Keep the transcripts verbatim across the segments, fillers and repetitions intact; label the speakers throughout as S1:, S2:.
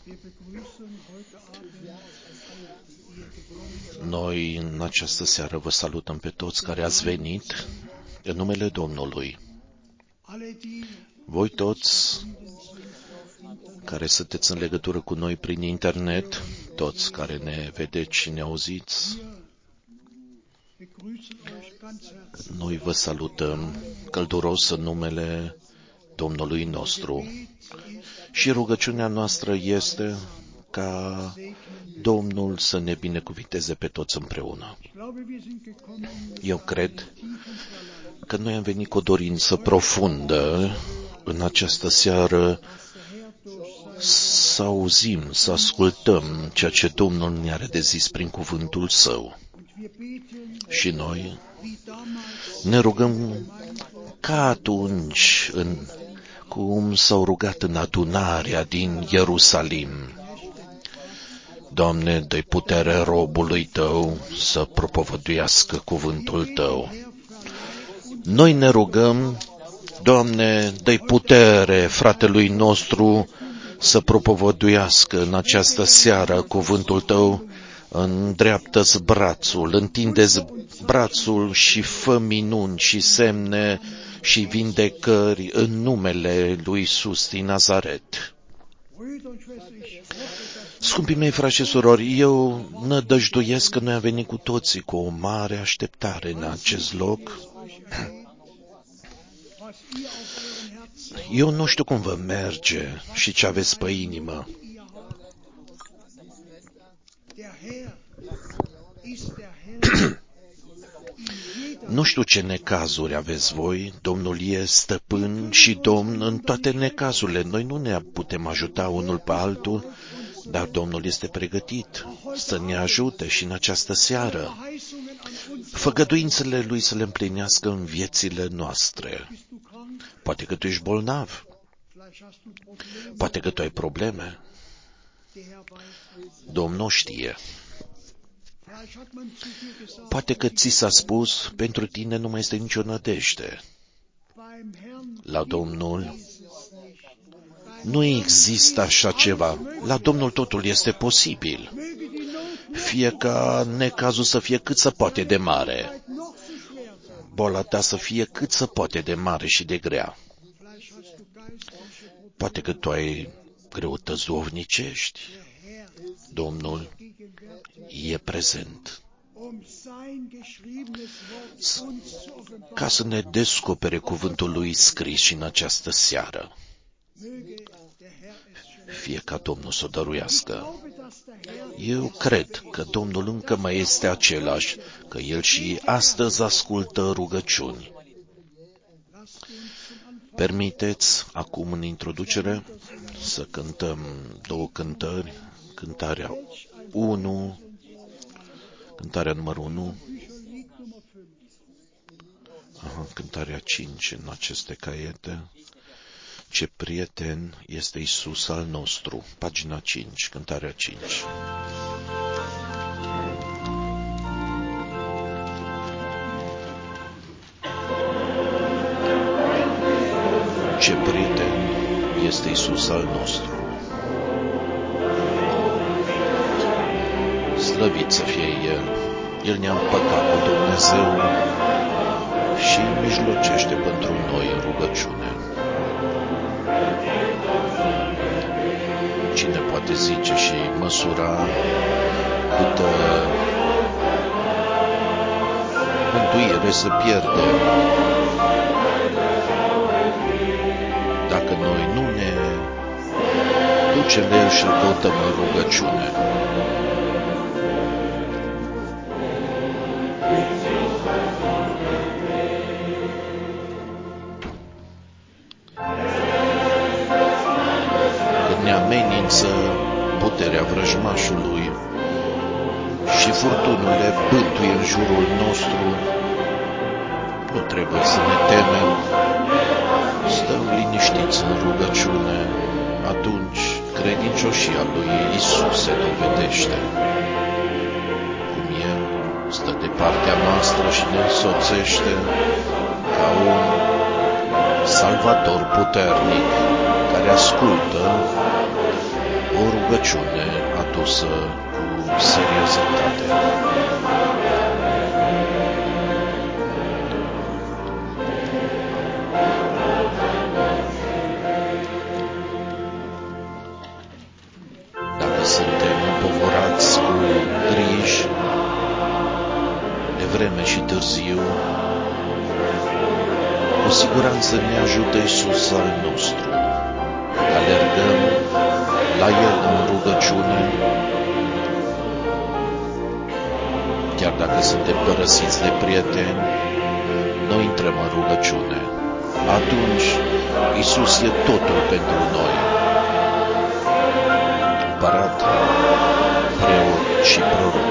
S1: Noi în această seară vă salutăm pe toți care ați venit în numele Domnului. Voi toți care sunteți în legătură cu noi prin internet, toți care ne vedeți și ne auziți, noi vă salutăm călduros în numele Domnului nostru și rugăciunea noastră este ca Domnul să ne binecuvinteze pe toți împreună. Eu cred că noi am venit cu o dorință profundă în această seară să auzim, să ascultăm ceea ce Domnul ne are de zis prin cuvântul Său. Și noi ne rugăm ca atunci, în, cum s-au rugat în adunarea din Ierusalim. Doamne, dă-i putere robului Tău să propovăduiască cuvântul Tău. Noi ne rugăm, Doamne, dă-i putere fratelui nostru să propovăduiască în această seară cuvântul Tău, îndreaptă-ți brațul, întinde-ți brațul și fă minuni și semne și vindecări în numele lui Iisus din Nazaret. Scumpii mei, frați și surori, eu nădăjduiesc că noi am venit cu toții cu o mare așteptare în acest loc. Eu nu știu cum vă merge și ce aveți pe inimă. Nu știu ce necazuri aveți voi, Domnul e stăpân și Domn în toate necazurile. Noi nu ne putem ajuta unul pe altul, dar Domnul este pregătit să ne ajute și în această seară. Făgăduințele Lui să le împlinească în viețile noastre. Poate că tu ești bolnav, poate că tu ai probleme. Domnul știe. Poate că ți s-a spus, pentru tine nu mai este nicio nădejde. La Domnul nu există așa ceva. La Domnul totul este posibil. Fie ca necazul să fie cât se poate de mare, boala ta să fie cât se poate de mare și de grea. Poate că tu ai greutăți duhovnicești. Domnul e prezent ca să ne descopere cuvântul Lui scris și în această seară. Fie ca Domnul să o dăruiască. Eu cred că Domnul încă mai este același, că El și astăzi ascultă rugăciuni. Permiteți acum în introducere să cântăm două cântări, cântarea unu, cântarea numărul unu, aha, cântarea cinci în aceste caiete. Ce prieten este Iisus al nostru, pagina cinci, cântarea cinci. Ce prieten este Iisus al nostru. Slăvit să fie El. El ne-a împăcat cu Dumnezeu și mijlocește pentru noi în rugăciune. Cine poate zice și măsura câtă mântuire să pierde dacă noi nu ne ducem la El și îl căutăm în rugăciune. Când ne amenință puterea vrăjmașului și furtunurile bântuie în jurul nostru, nu trebuie să ne temem. Stăm liniștiți în rugăciune, atunci credincioșia lui Iisus se dovedește. Cum El stă de partea noastră și ne însoțește ca un salvator puternic care ascultă o rugăciune adusă cu seriozitate. Dacă suntem împovorați cu griji, de vreme și târziu, cu siguranță ne ajută Iisus al nostru. Alergăm la El în rugăciune, chiar dacă suntem părăsiți de prieteni, noi intrăm în rugăciune. Atunci, Iisus e totul pentru noi. Împărat, preot și proroc.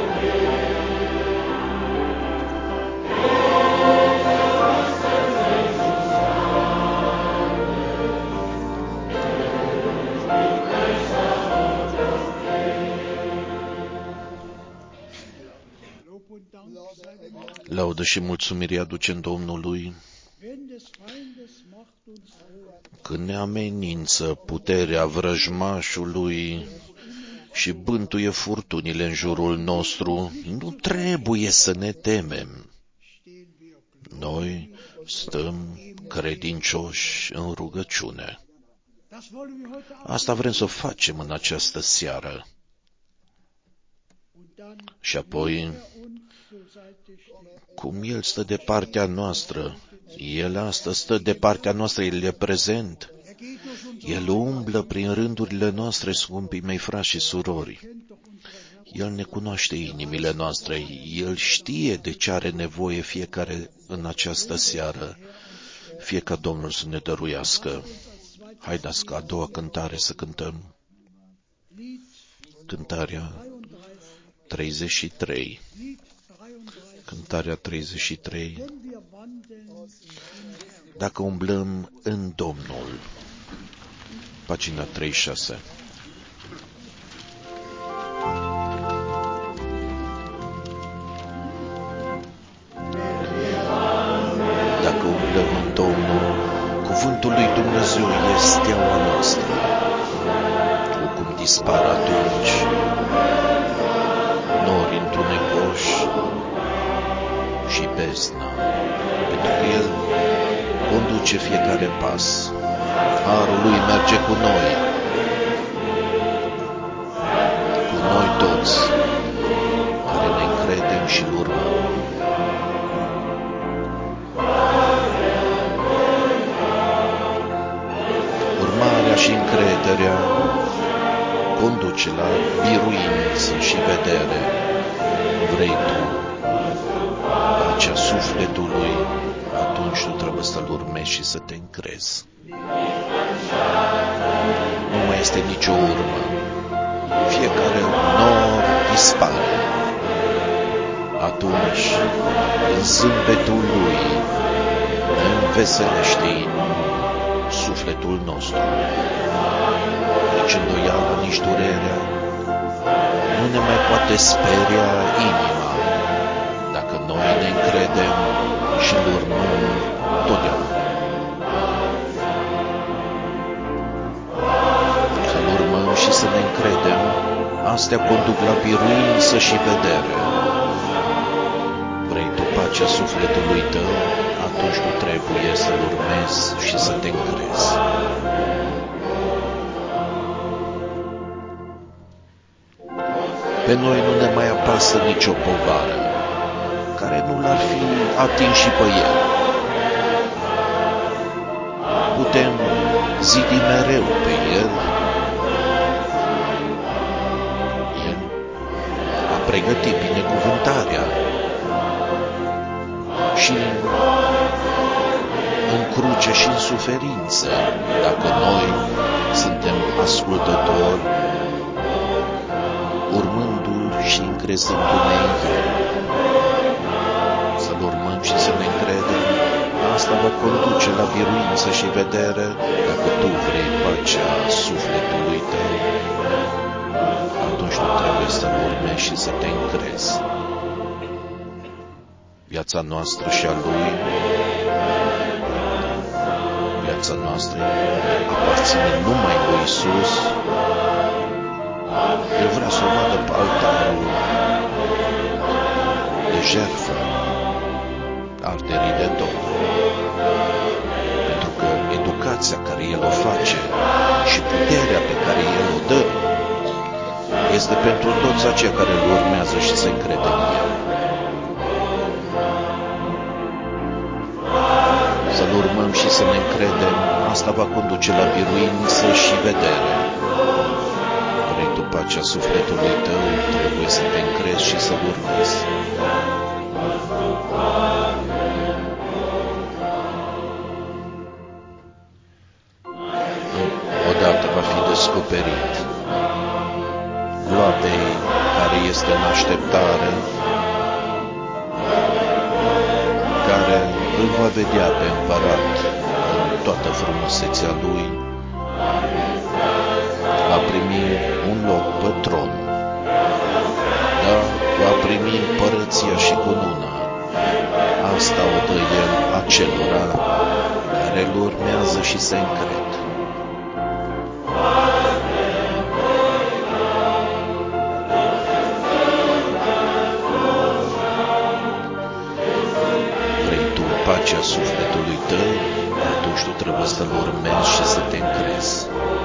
S1: Laudă și mulțumiri aducem Domnului când ne amenință puterea vrăjmașului și bântuie furtunile în jurul nostru. Nu trebuie să ne temem. Noi stăm credincioși în rugăciune. Asta vrem să o facem în această seară. Și apoi, cum El stă de partea noastră, El astăzi stă de partea noastră, El e prezent. El umblă prin rândurile noastre, scumpii mei frați și surori. El ne cunoaște inimile noastre, El știe de ce are nevoie fiecare în această seară. Fie ca Domnul să ne dăruiască. Haideți ca a doua cântare să cântăm. Cântarea treizeci și trei. Cântarea treizeci și trei. Dacă umblăm în Domnul. Pagina treizeci și șase. Dacă umblăm în Domnul, cuvântul lui Dumnezeu este steaua noastră. O cum dispar atunci nori întunecoși și bezna, pentru că El conduce fiecare pas. Harul Lui merge cu noi, cu noi toți, care ne încredem și îl urmăm. Urmarea și încrederea conduce la biruință și vedere. Vrei tu pacea sufletului, atunci tu trebuie să-L urmezi și să te încrezi. Nu mai este nicio urmă. Fiecare nor dispare. Atunci, în zâmbetul Lui, ne înveselește sufletul nostru. Nici îndoială, nici durerea nu ne mai poate speria inima, dacă noi ne încredem și îl urmăm totdeauna. Să-l urmăm și să ne încredem, astea conduc la biruință și vedere. Vrei tu pacea sufletului tău, atunci tu trebuie să-l urmezi și să te încrezi. Pe noi nu ne mai apasă nicio povară care nu l-ar fi atins și pe El. Putem zidi mereu pe El. El a pregătit binecuvântarea și în cruce și în suferință, dacă noi suntem ascultători, urmându-L și încrezându-ne în El. Să-L urmăm și să ne încredem. Asta va conduce la biruință și vedere. Dacă tu vrei pacea sufletului tău, atunci tu trebuie să-L urmezi și să te încrezi. Viața noastră și a Lui, viața noastră aparține numai lui Iisus. jertfă arderii de tot. Pentru că educația care El o face și puterea pe care El o dă este pentru toți aceia care îl urmează și se încrede în El. Să-L urmăm și să ne încredem, asta va conduce la biruință și vedere. Vrei tu pacea sufletului tău, trebuie să te încrezi și să-L urmezi. Odată va fi descoperit gloabei care este în așteptare, care îl va vedea pe împărat în toată frumusețea lui, va primi un loc pe tron, da, va primi împărăția și cununa. Asta o dă El acelora care îl urmează și se încred. Pacea sufletului tău, atunci tu trebuie să-L urmezi și să te încrezi.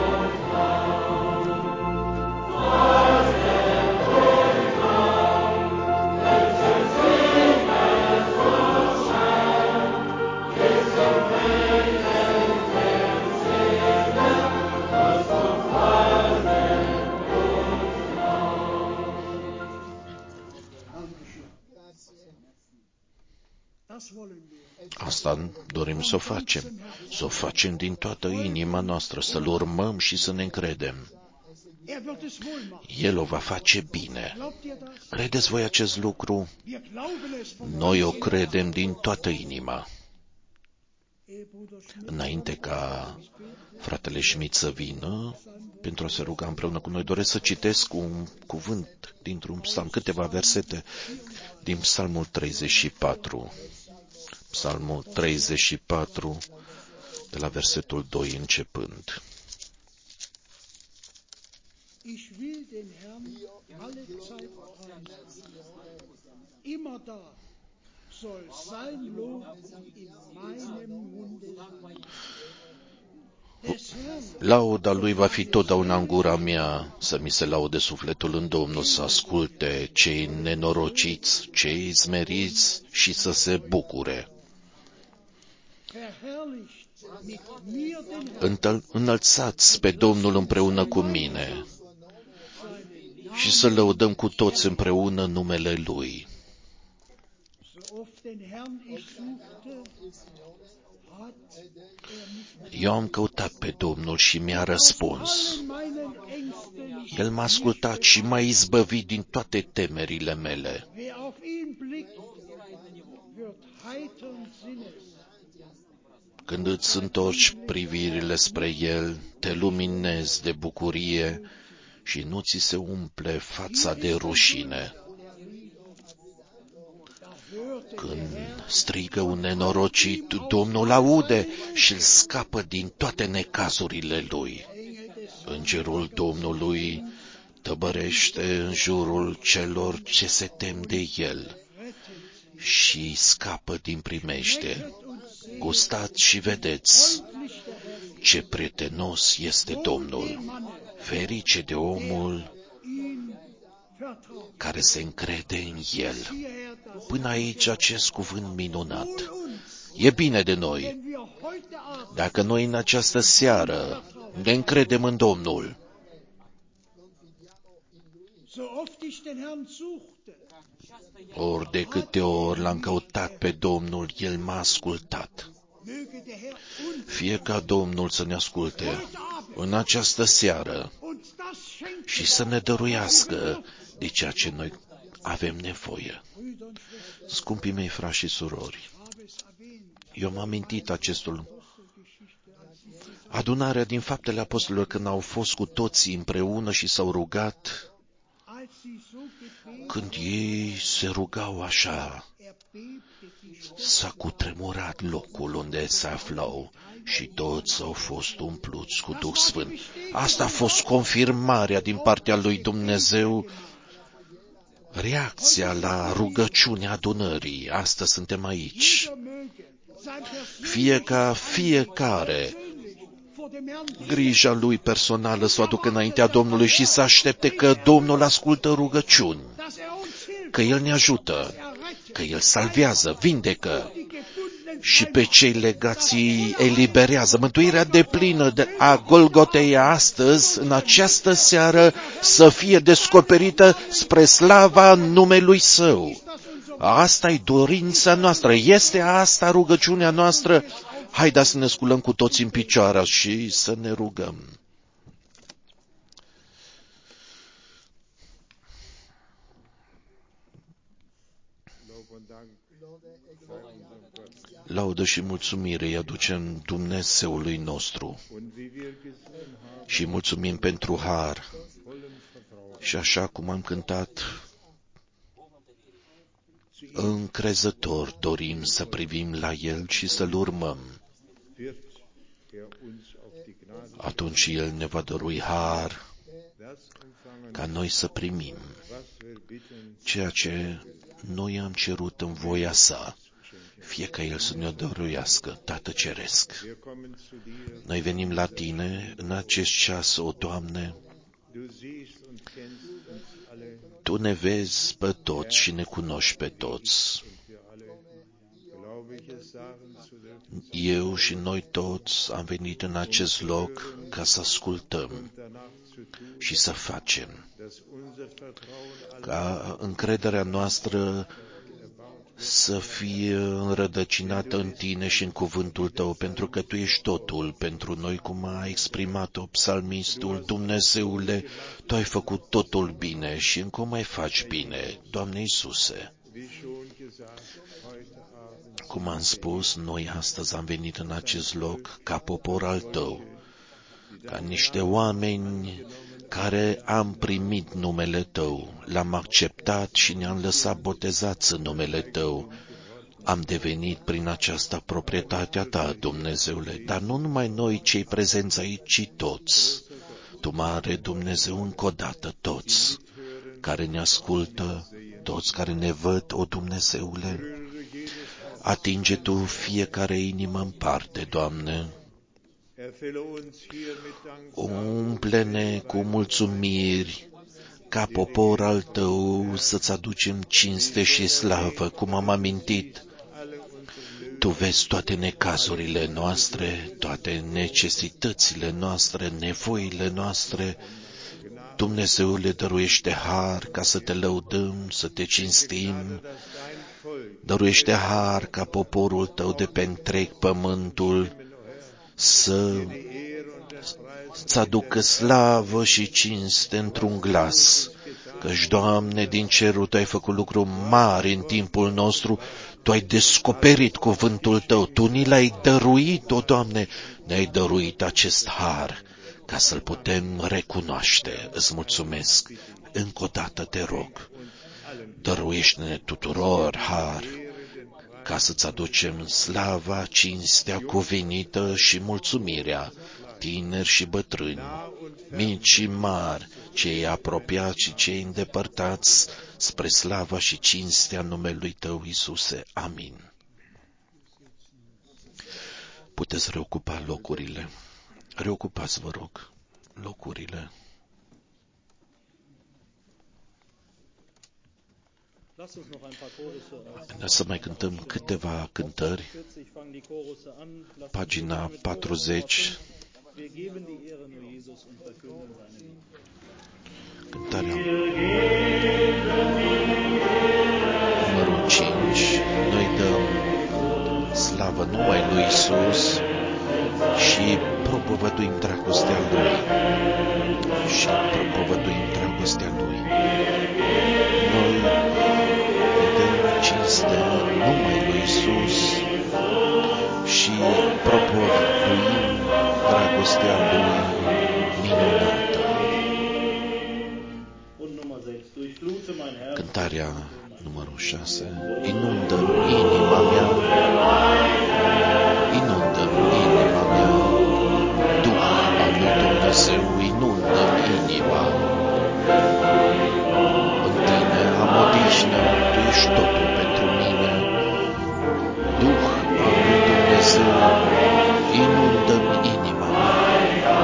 S1: Asta dorim să o facem, să o facem din toată inima noastră, să-L urmăm și să ne încredem. El o va face bine. Credeți voi acest lucru? Noi o credem din toată inima. Înainte ca fratele Schmidt să vină pentru a se ruga împreună cu noi, doresc să citesc un cuvânt dintr-un psalm, câteva versete din Psalmul treizeci și patru. Psalmul treizeci și patru, de la versetul doi începând. Ich will den Herrn alle Zeit preisen. Immer da soll sein Lob in meinem Munde sein. Lauda Lui va fi totdeauna în gura mea, să mi se laude sufletul în Domnul, să asculte cei nenorociți, cei smeriți și să se bucure. Înălțați pe Domnul împreună cu mine și să lăudăm cu toți împreună numele Lui. Eu am căutat pe Domnul și mi-a răspuns. El m-a ascultat și m-a izbăvit din toate temerile mele. Când îți întorci privirile spre El, te luminezi de bucurie și nu ți se umple fața de rușine. Când strigă un nenorocit, Domnul aude și îl scapă din toate necazurile lui. Îngerul Domnului tăbărește în jurul celor ce se tem de El și scapă din primește. Gustați și vedeți ce prietenos este Domnul. Ferice de omul care se încrede în El. Până aici acest cuvânt minunat. E bine de noi. Dacă noi în această seară ne încredem în Domnul, ori de câte ori l-am căutat pe Domnul, El m-a ascultat. Fie ca Domnul să ne asculte în această seară și să ne dăruiască de ceea ce noi avem nevoie. Scumpii mei frați și surori, eu m-am amintit acestul. Adunarea din Faptele Apostolilor, când au fost cu toții împreună și s-au rugat, când ei se rugau așa, s-a cutremurat locul unde se aflau și toți au fost umpluți cu Duh Sfânt. Asta a fost confirmarea din partea lui Dumnezeu reacția la rugăciunea adunării. Astăzi suntem aici. Fie ca fiecare grija lui personală să o aducă înaintea Domnului și să aștepte că Domnul ascultă rugăciuni, că El ne ajută, că El salvează, vindecă și pe cei legați îi eliberează. Mântuirea deplină de a Golgotei astăzi, în această seară, să fie descoperită spre slava numelui Său. Asta e dorința noastră, este asta rugăciunea noastră. Haideți să ne sculăm cu toți în picioare și să ne rugăm. Laudă și mulțumire îi aducem Dumnezeului nostru și mulțumim pentru har. Și așa cum am cântat, încrezător dorim să privim la El și să-L urmăm. Atunci El ne va dărui har ca noi să primim ceea ce noi am cerut în voia Sa, fie ca El să ne dăruiască, Tată Ceresc. Noi venim la Tine în acest ceas, o Doamne. Tu ne vezi pe toți și ne cunoști pe toți. Eu și noi toți am venit în acest loc ca să ascultăm și să facem. Ca încrederea noastră să fie înrădăcinată în Tine și în cuvântul Tău, pentru că Tu ești totul pentru noi, cum a exprimat-o psalmistul. Dumnezeule, Tu ai făcut totul bine și încă mai faci bine, Doamne Iisuse. Cum am spus, noi astăzi am venit în acest loc ca popor al Tău, ca niște oameni care am primit numele Tău, l-am acceptat și ne-am lăsat botezați în numele Tău. Am devenit prin aceasta proprietatea Ta, Dumnezeule, dar nu numai noi cei prezenți aici, ci toți. Tu, mare Dumnezeu, încă o dată, toți care ne ascultă, toți care ne văd, o Dumnezeule, atinge Tu fiecare inimă în parte, Doamne. Umple-ne cu mulțumiri ca popor al Tău să-ți aducem cinste și slavă, cum am amintit. Tu vezi toate necazurile noastre, toate necesitățile noastre, nevoile noastre. Dumnezeule, dăruiește har ca să Te lăudăm, să Te cinstim. Dăruiește har ca poporul Tău de pe întreg pământul să-ți aducă slavă și cinste într-un glas. Căci, Doamne, din cerul Tu ai făcut lucruri mari în timpul nostru, Tu ai descoperit cuvântul Tău, Tu ni l-ai dăruit, o Doamne, ne-ai dăruit acest har ca să-l putem recunoaște. Îți mulțumesc. Încă o dată Te rog, dăruiește-ne tuturor har ca să-ți aducem slava, cinstea cuvenită și mulțumirea, tineri și bătrâni, mici și mari, cei apropiați și cei îndepărtați, spre slava și cinstea numelui Tău, Iisuse. Amin. Puteți reocupa locurile. Reocupați, vă rog, locurile. Haideți să mai cântăm câteva cântări. Pagina patruzeci. Cântarea numărul cinci. Noi dăm slavă numai lui Iisus și propovăduim dragostea Lui. Și propovăduim dragostea Lui. Noi dăm cinste numai lui Iisus și propovăduim dragostea Lui minunată. Cântarea numărul șase. Inundă-mi inima mea, inundă-mi inima mea, Duhul al lui Dumnezeu, inundă-mi inima. În Tine am o ești totul pentru mine. Duh al lui Dumnezeu, inundă-mi inima mea.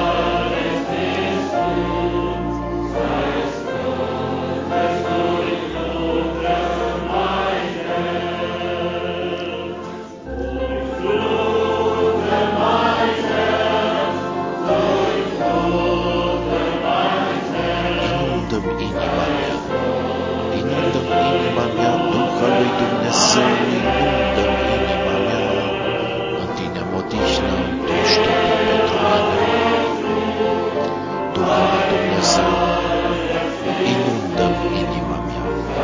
S1: Inundă-mi inima mea. Inundă-mi inima mea, Duh al lui Dumnezeu, inundă-mi inima mea. În tine am odihnă, tu ești totul pentru mine. Duh al lui Dumnezeu, inundă-mi inima mea.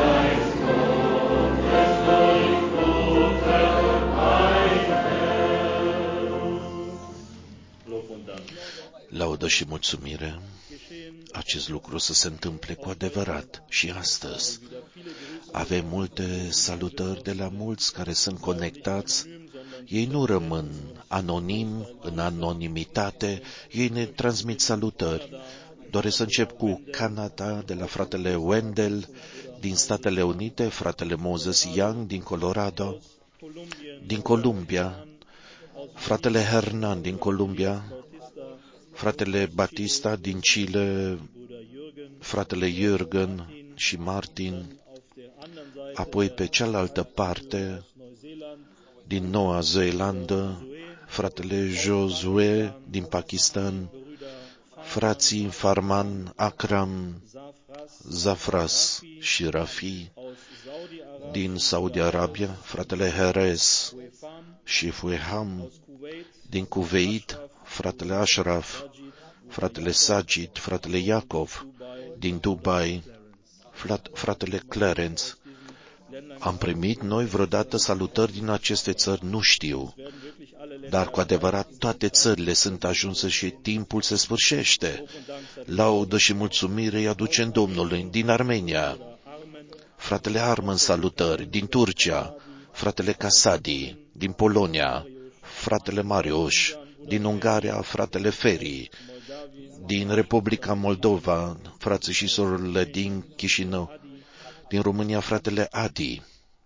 S1: Laudă și mulțumire, acest lucru să se întâmple cu adevărat și astăzi. Avem multe salutări de la mulți care sunt conectați. Ei nu rămân anonim, în anonimitate, ei ne transmit salutări. Doresc să încep cu Canada, de la fratele Wendell, din Statele Unite, fratele Moses Young, din Colorado, din Columbia, fratele Hernan, din Columbia, fratele Batista, din Chile, fratele Jürgen și Martin, apoi pe cealaltă parte, din Noua Zeelandă, fratele Josué, din Pakistan, frații Farman, Akram, Zafras și Rafi, din Saudi Arabia, fratele Herez și Fueham, din Kuwait, fratele Ashraf, fratele Sajid, fratele Iacov, din Dubai, fratele Clarence. Am primit noi vreodată salutări din aceste țări? Nu știu. Dar cu adevărat toate țările sunt ajunse și timpul se sfârșește. Laudă și mulțumire îi aducem Domnului. Din Armenia, fratele Arman, salutări. Din Turcia, fratele Casadi. Din Polonia, fratele Mariuș. Din Ungaria, fratele Feri. Din Republica Moldova, frații și surorile din Chișinău. Din România, fratele Adi.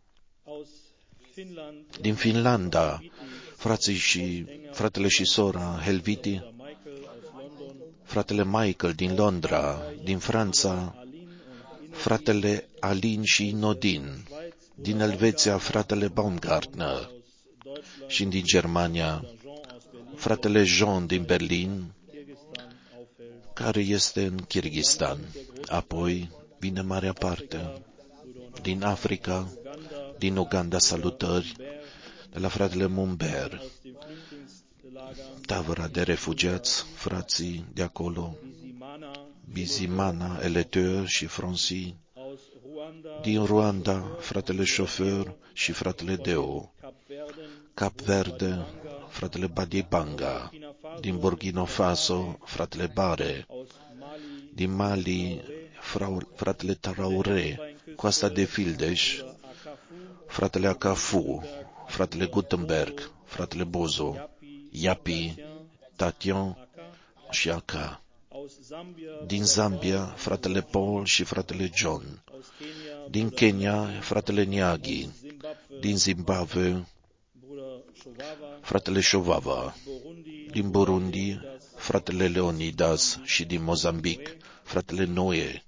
S1: Din Finlanda, frații și, fratele și sora Helviti, fratele Michael din Londra, din Franța, fratele Alin și Nodin, din Elveția, fratele Baumgartner, și din Germania, fratele Jean din Berlin, care este în Kirghistan. Apoi vine marea parte din Africa, din Uganda, salutări de la fratele Mumber, tabăra de refugiați, frații de acolo, Bizimana, Eleteur și Franci, din Rwanda, fratele Șofer și fratele Deo, Cap Verde, fratele Badibanga, din Burkina Faso, fratele Bare, din Mali, fratele Taraure, Coasta de Fildeș, fratele Acafu, fratele Gutenberg, fratele Bozo, Yapi, Tatian și Aka. Din Zambia, fratele Paul și fratele John. Din Kenya, fratele Niagi. Din Zimbabwe, fratele Shovava. Din Burundi, fratele Leonidas și din Mozambic, fratele Noe.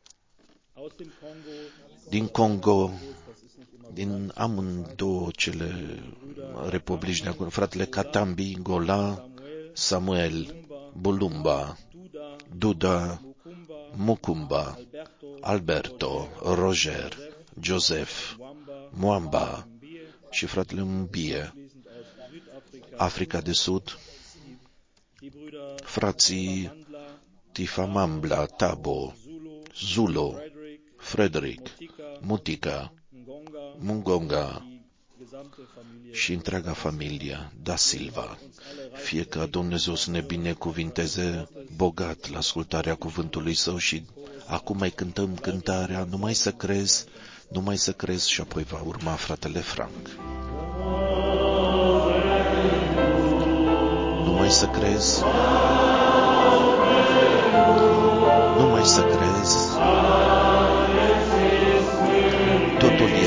S1: Din Congo, din amândouă cele republici de acolo, fratele Katambi, Gola, Samuel, Bulumba, Duda, Mukumba, Alberto, Roger, Joseph, Mwamba și fratele Mbie. Africa de Sud, frații Tifamambla, Tabo, Zulo, Frederick, Mutica, Mungonga și întreaga familie Da Silva. Fie ca Dumnezeu să ne binecuvinteze bogat la ascultarea cuvântului Său și acum mai cântăm cântarea Numai să crezi, numai să crezi și apoi va urma fratele Frank. Numai să crezi, numai să crezi, totul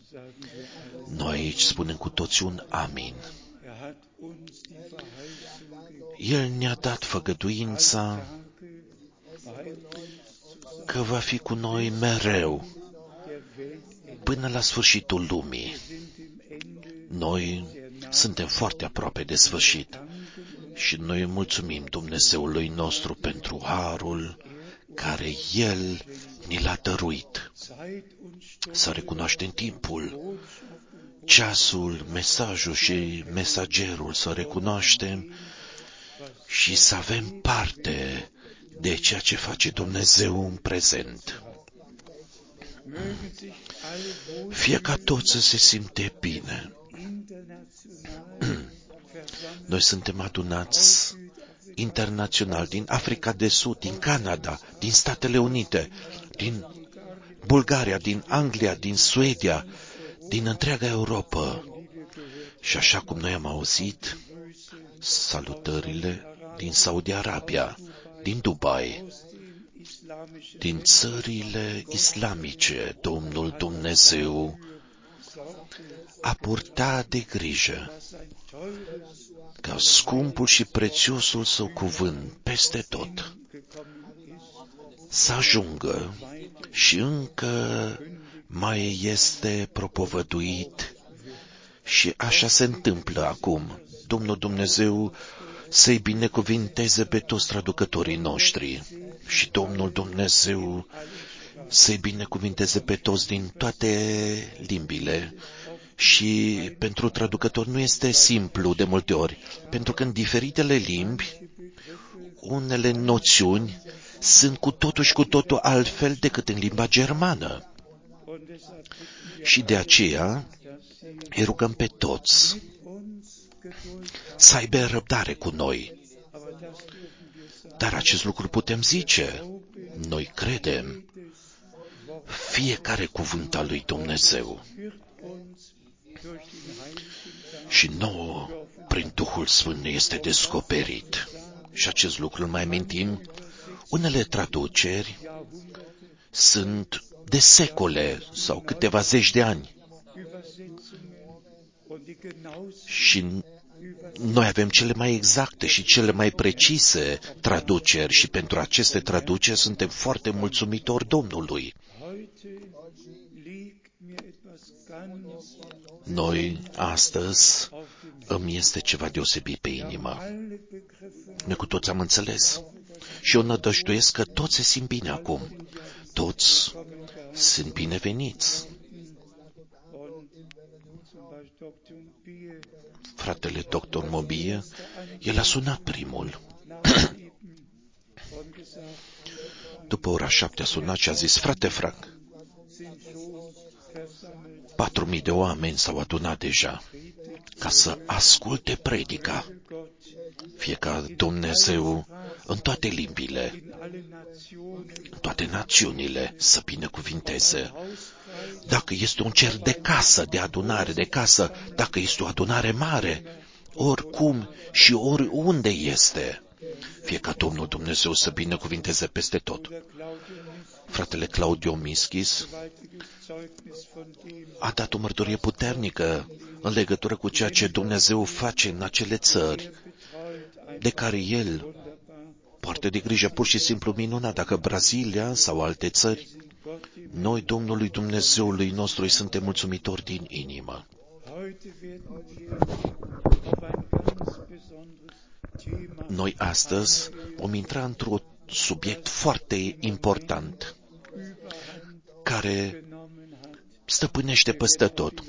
S1: Noi aici spunem cu toți un amin. El ne-a dat făgăduința că va fi cu noi mereu, până la sfârșitul lumii. Noi suntem foarte aproape de sfârșit și noi mulțumim Dumnezeului nostru pentru harul care El ni l-a dăruit. Să recunoaștem timpul, ceasul, mesajul și mesagerul, să recunoaștem și să avem parte de ceea ce face Dumnezeu în prezent. Fie ca toți să se simte bine. Noi suntem adunați internațional din Africa de Sud, din Canada, din Statele Unite, din Bulgaria, din Anglia, din Suedia, din întreaga Europa. Și așa cum noi am auzit, salutările din Saudi Arabia, din Dubai, din țările islamice, Domnul Dumnezeu a purtat de grijă ca scumpul și prețiosul său cuvânt peste tot să ajungă și încă mai este propovăduit și așa se întâmplă acum. Domnul Dumnezeu să-i binecuvinteze pe toți traducătorii noștri și Domnul Dumnezeu să-i binecuvinteze pe toți din toate limbile. Și pentru traducător nu este simplu de multe ori, pentru că în diferitele limbi, unele noțiuni sunt cu totul și cu totul altfel decât în limba germană. Și de aceea îi rugăm pe toți să aibă răbdare cu noi. Dar acest lucru putem zice, noi credem fiecare cuvânt al lui Dumnezeu. Și nouă, prin Duhul Sfânt, este descoperit. Și acest lucru îl mai amintim. Unele traduceri sunt de secole sau câteva zeci de ani. Și noi avem cele mai exacte și cele mai precise traduceri și pentru aceste traduceri suntem foarte mulțumitori Domnului. Noi, astăzi, îmi este ceva deosebit pe inimă. Noi cu toți am înțeles. Și eu nădăjduiesc că toți se simt bine acum. Toți sunt bineveniți. Fratele doctor Mobie, el a sunat primul. După ora șapte a sunat și a zis, frate Frank, patru mii de oameni s-au adunat deja ca să asculte predica. Fie ca Dumnezeu în toate limbile, în toate națiunile să binecuvinteze. Dacă este un cer de casă, de adunare de casă, dacă este o adunare mare, oricum și oriunde este, fie ca Domnul Dumnezeu să binecuvinteze peste tot. Fratele Claudio Mischis a dat o mărturie puternică în legătură cu ceea ce Dumnezeu face în acele țări, de care El poartă de grijă pur și simplu minunat. Dacă Brazilia sau alte țări, noi Domnului Dumnezeului nostru îi suntem mulțumitori din inimă. Noi astăzi vom intra într-un subiect foarte important, care stăpânește peste tot.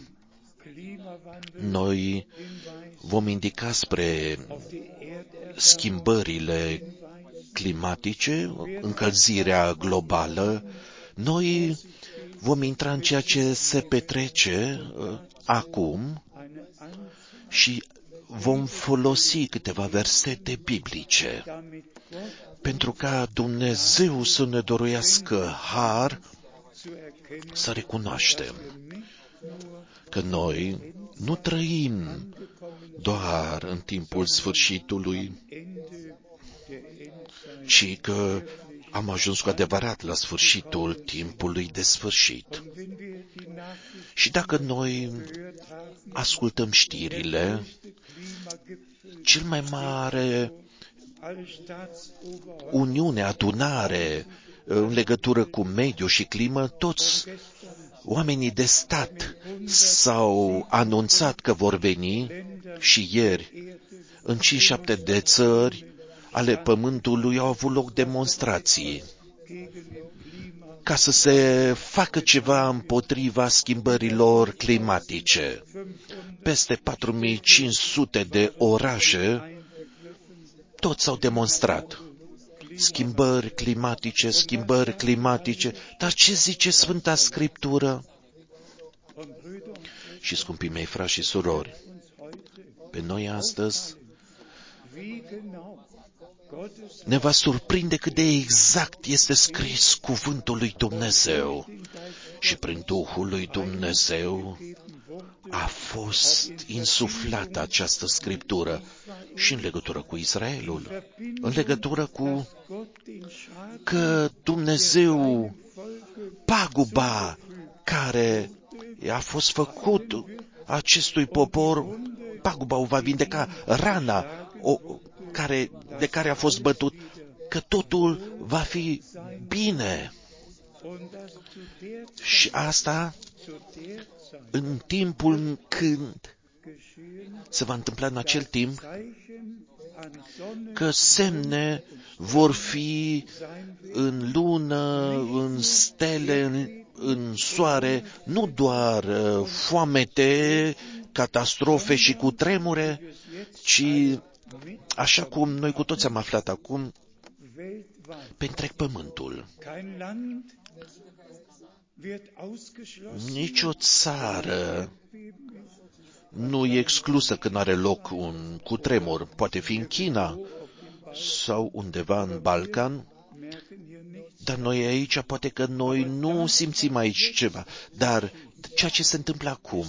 S1: Noi vom indica spre schimbările climatice, încălzirea globală. Noi vom intra în ceea ce se petrece uh, acum și vom folosi câteva versete biblice pentru ca Dumnezeu să ne dăruiască har să recunoaștem că noi nu trăim doar în timpul sfârșitului, ci că am ajuns cu adevărat la sfârșitul timpului de sfârșit. Și dacă noi ascultăm știrile, cel mai mare uniune, adunare în legătură cu mediul și climă, toți oamenii de stat s-au anunțat că vor veni și ieri în cinci șapte de țări ale pământului au avut loc demonstrații ca să se facă ceva împotriva schimbărilor climatice. Peste patru mii cinci sute de orașe, toți s-au demonstrat. Schimbări climatice, schimbări climatice, dar ce zice Sfânta Scriptură? Și scumpii mei frați și surori, pe noi astăzi ne va surprinde cât de exact este scris cuvântul lui Dumnezeu. Și prin Duhul lui Dumnezeu a fost insuflată această Scriptură și în legătură cu Israelul, în legătură cu că Dumnezeu paguba care a fost făcut acestui popor, paguba o va vindeca, rana o, care, de care a fost bătut, că totul va fi bine. Și asta în timpul când se va întâmpla în acel timp că semne vor fi în lună, în stele, în, în soare, nu doar uh, foamete, catastrofe și cutremure, ci, așa cum noi cu toți am aflat acum, pe întreg pământul. Nici o țară nu e exclusă când are loc un cutremur. Poate fi în China sau undeva în Balcan, dar noi aici, poate că noi nu simțim aici ceva, dar ceea ce se întâmplă acum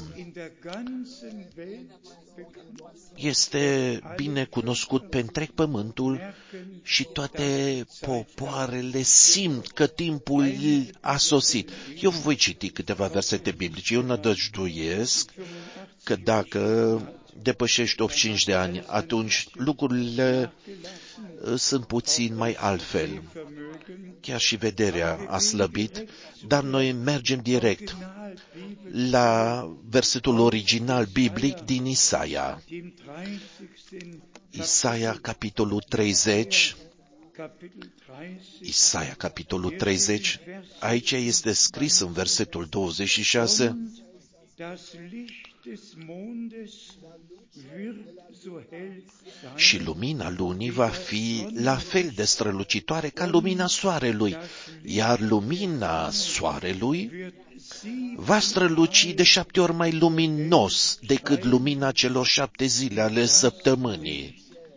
S1: este bine cunoscut pe întreg pământul și toate popoarele simt că timpul a sosit. Eu voi citi câteva versete biblice. Eu nădăjduiesc că dacă depășești optzeci și cinci de ani, atunci lucrurile sunt puțin mai altfel. Chiar și vederea a slăbit, dar noi mergem direct la versetul original biblic din Isaia. Isaia, capitolul treizeci. Isaia, capitolul treizeci. Aici este scris în versetul douăzeci și șase. Și lumina lunii va fi la fel de strălucitoare ca lumina soarelui, iar lumina soarelui va străluci de șapte ori mai luminos decât lumina celor șapte zile ale săptămânii.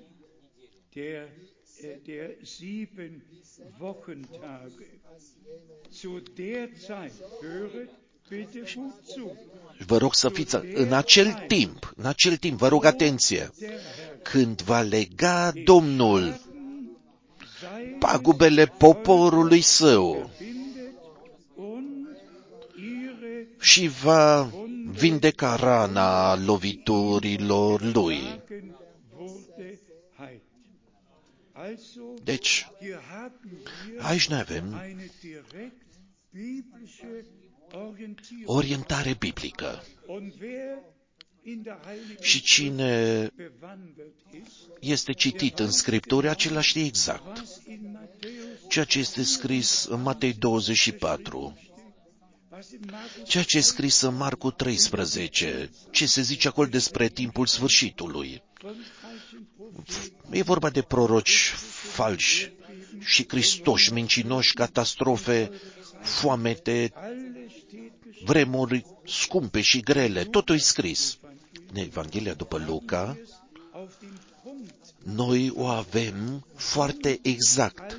S1: Vă rog să fiți în acel timp, în acel timp, vă rog atenție, când va lega Domnul pagubele poporului său și va vindeca rana loviturilor lui. Deci, aici noi avem orientare biblică. Și cine este citit în Scripturi, acela știe exact ceea ce este scris în Matei douăzeci și patru, ceea ce este scris în Marcu treisprezece, ce se zice acolo despre timpul sfârșitului. E vorba de proroci falși și cristoși, mincinoși, catastrofe, foamete, vremuri scumpe și grele. Totul e scris. În Evanghelia după Luca, noi o avem foarte exact.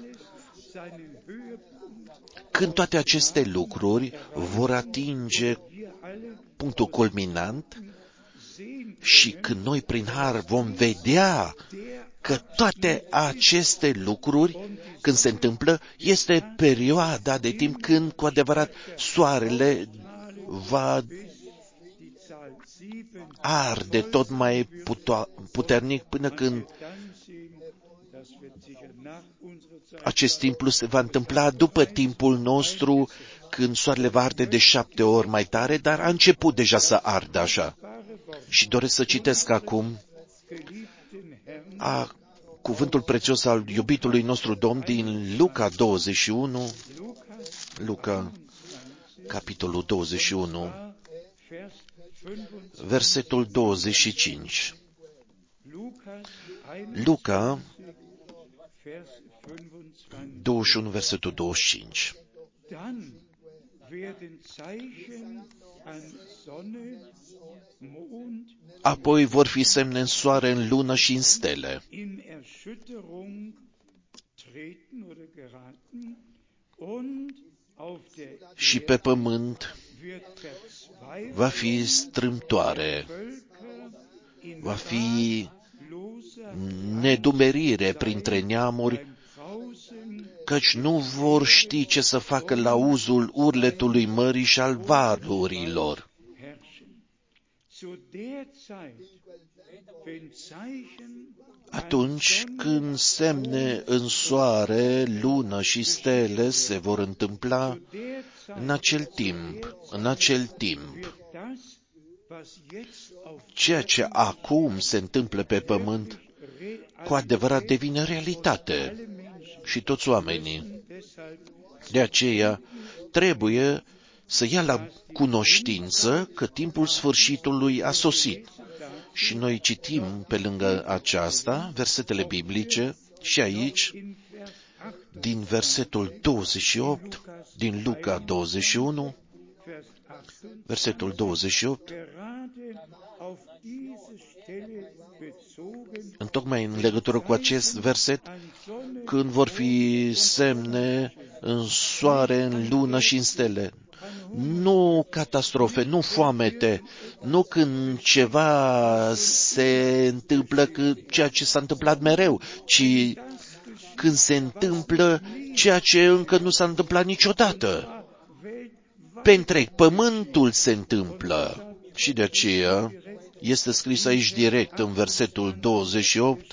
S1: Când toate aceste lucruri vor atinge punctul culminant și când noi prin har vom vedea că toate aceste lucruri, când se întâmplă, este perioada de timp când cu adevărat soarele va arde tot mai puternic până când acest timp se va întâmpla după timpul nostru, când soarele va arde de șapte ori mai tare, dar a început deja să ardă așa. Și doresc să citesc acum a, cuvântul prețios al iubitului nostru Domn din Luca douăzeci și unu, Luca, capitolul douăzeci și unu, versetul douăzeci și cinci. Luca douăzeci și unu, versetul douăzeci și cinci. Apoi vor fi semne în soare, în lună și în stele. Și pe pământ va fi strâmtoare, va fi nedumerire printre neamuri, căci nu vor ști ce să facă la auzul urletului mării și al valurilor. Atunci când semne în soare, lună și stele se vor întâmpla, în acel timp, în acel timp, ceea ce acum se întâmplă pe pământ, cu adevărat devine realitate și toți oamenii. De aceea trebuie să ia la cunoștință că timpul sfârșitului a sosit. Și noi citim pe lângă aceasta versetele biblice și aici, din versetul douăzeci și opt, din Luca douăzeci și unu, versetul douăzeci și opt, întocmai în legătură cu acest verset, când vor fi semne în soare, în lună și în stele. Nu catastrofe, nu foamete, nu când ceva se întâmplă, că ceea ce s-a întâmplat mereu, ci când se întâmplă ceea ce încă nu s-a întâmplat niciodată. Pe întreg pământul se întâmplă și de aceea este scris aici direct în versetul douăzeci și opt,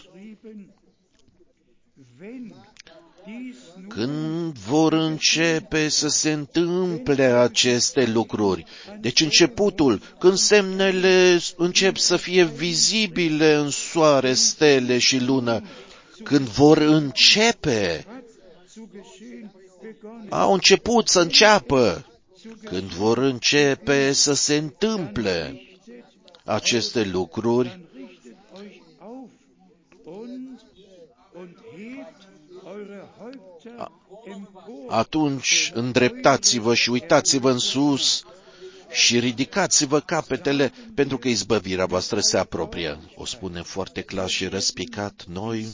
S1: când vor începe să se întâmple aceste lucruri. Deci începutul, când semnele încep să fie vizibile în soare, stele și lună, când vor începe, au început să înceapă, când vor începe să se întâmple aceste lucruri, atunci îndreptați-vă și uitați-vă în sus și ridicați-vă capetele, pentru că izbăvirea voastră se apropie. O spunem foarte clar și răspicat noi.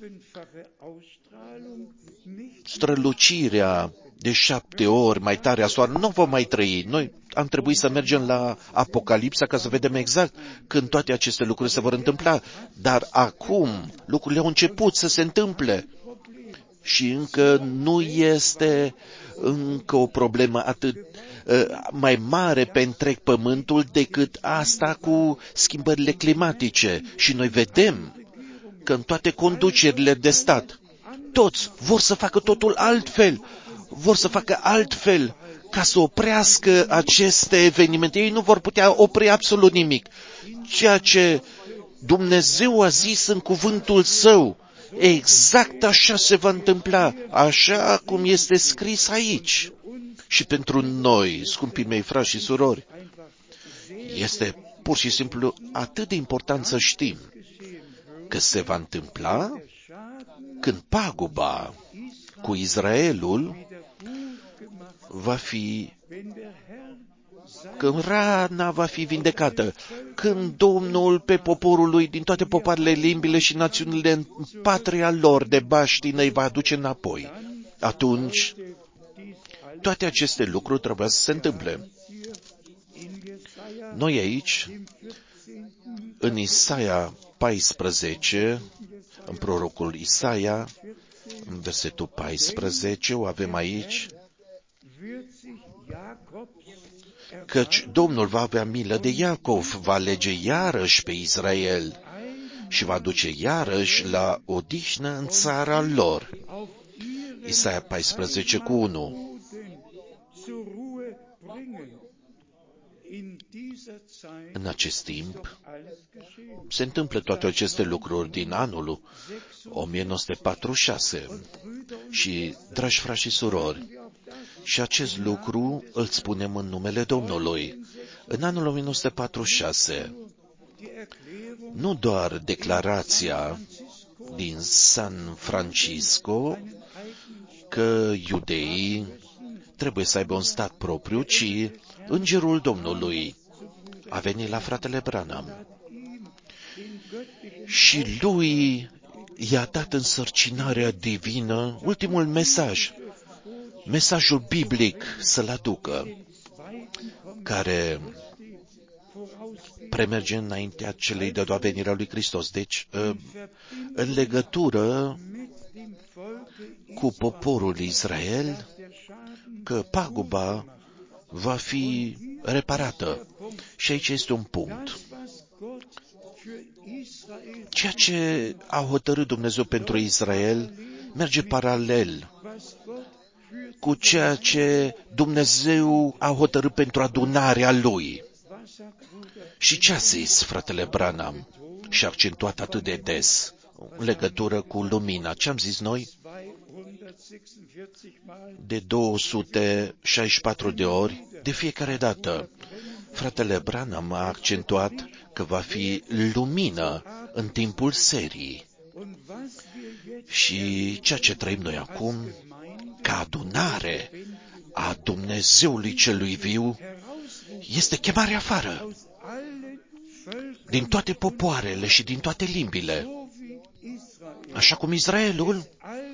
S1: Strălucirea de șapte ori mai tare a soarelui nu vom mai trăi. Noi am trebuit să mergem la Apocalipsa ca să vedem exact când toate aceste lucruri se vor întâmpla. Dar acum lucrurile au început să se întâmple. Și încă nu este încă o problemă atât uh, mai mare pe întreg pământul decât asta cu schimbările climatice. Și noi vedem că în toate conducerile de stat, toți vor să facă totul altfel, vor să facă altfel ca să oprească aceste evenimente. Ei nu vor putea opri absolut nimic. Ceea ce Dumnezeu a zis în cuvântul Său, exact așa se va întâmpla, așa cum este scris aici. Și pentru noi, scumpii mei frați și surori, este pur și simplu atât de important să știm că se va întâmpla când paguba cu Israelul va fi, când rana va fi vindecată, când Domnul pe poporul lui din toate popoarele, limbile și națiunile în patria lor de baștină îi va aduce înapoi. Atunci, toate aceste lucruri trebuie să se întâmple. Noi aici, în Isaia paisprezece, în prorocul Isaia, în versetul paisprezece, o avem aici, căci Domnul va avea milă de Iacov, va lege iarăși pe Israel și va duce iarăși la odihnă în țara lor. Isaia paisprezece cu unu. În acest timp se întâmplă toate aceste lucruri din anul o mie nouă sute patruzeci și șase. Și, dragi frați și surori, și acest lucru îl spunem în numele Domnului. În anul o mie nouă sute patruzeci și șase, nu doar declarația din San Francisco că iudeii trebuie să aibă un stat propriu, ci Îngerul Domnului a venit la fratele Branham și lui i-a dat însărcinarea divină, ultimul mesaj, mesajul biblic să-l aducă, care premerge înaintea celei de-a doua venire a lui Hristos. Deci, în legătură cu poporul Israel, că paguba va fi reparată. Și aici este un punct. Ceea ce a hotărât Dumnezeu pentru Israel merge paralel cu ceea ce Dumnezeu a hotărât pentru adunarea Lui. Și ce a zis fratele Branham și a accentuat atât de des în legătură cu lumina? Ce am zis noi? De două sute șaizeci și patru de ori, de fiecare dată. Fratele Branham a accentuat că va fi lumină în timpul serii. Și ceea ce trăim noi acum, ca adunare a Dumnezeului celui viu, este chemarea afară din toate popoarele și din toate limbile. Așa cum Israelul,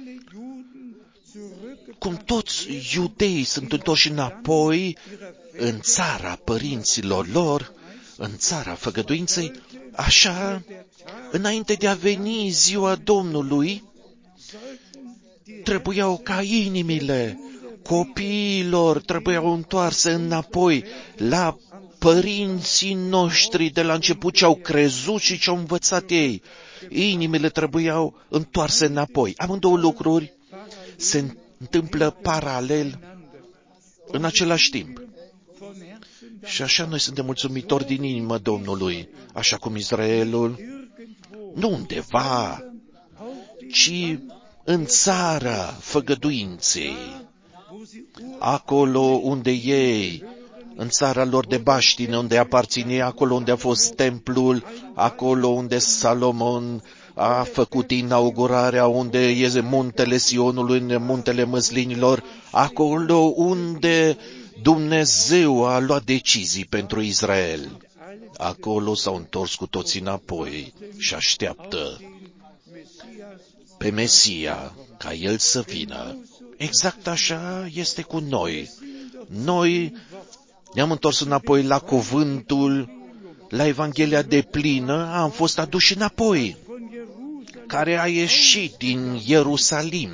S1: cum toți iudeii sunt întorși înapoi în țara părinților lor, în țara făgăduinței, așa, înainte de a veni ziua Domnului, trebuiau ca inimile copiilor trebuiau întoarse înapoi la părinții noștri de la început ce au crezut și ce au învățat ei. Inimile trebuiau întoarse înapoi. Amândouă lucruri se întâmplă paralel în același timp. Și așa noi suntem mulțumitori din inimă Domnului, așa cum Israelul, nu undeva, ci în țara făgăduinței, acolo unde ei, în țara lor de baștine, unde aparține, acolo unde a fost templul, acolo unde Salomon a făcut inaugurarea, unde este muntele Sionului, muntele măslinilor, acolo unde Dumnezeu a luat decizii pentru Israel. Acolo s-au întors cu toții înapoi și așteaptă pe Mesia, ca El să vină. Exact așa este cu noi. Noi ne-am întors înapoi la cuvântul, la Evanghelia deplină, am fost aduși înapoi, care a ieșit din Ierusalim.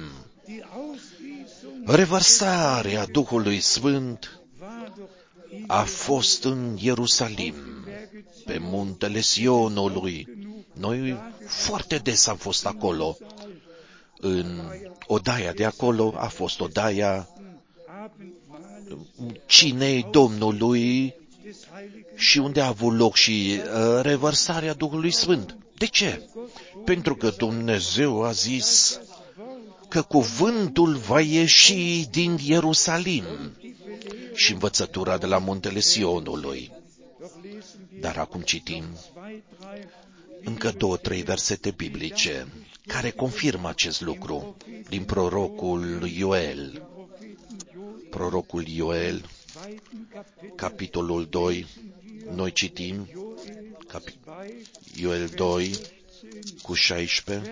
S1: Revărsarea Duhului Sfânt a fost în Ierusalim, pe muntele Sionului. Noi foarte des am fost acolo. În odaia de acolo a fost odaia cinei Domnului și unde a avut loc și revărsarea Duhului Sfânt. De ce? Pentru că Dumnezeu a zis că cuvântul va ieși din Ierusalim și învățătura de la muntele Sionului. Dar acum citim încă două, trei versete biblice care confirmă acest lucru din prorocul Ioel. Prorocul Ioel, capitolul doi, noi citim capi- Ioel doi cu șaisprezece,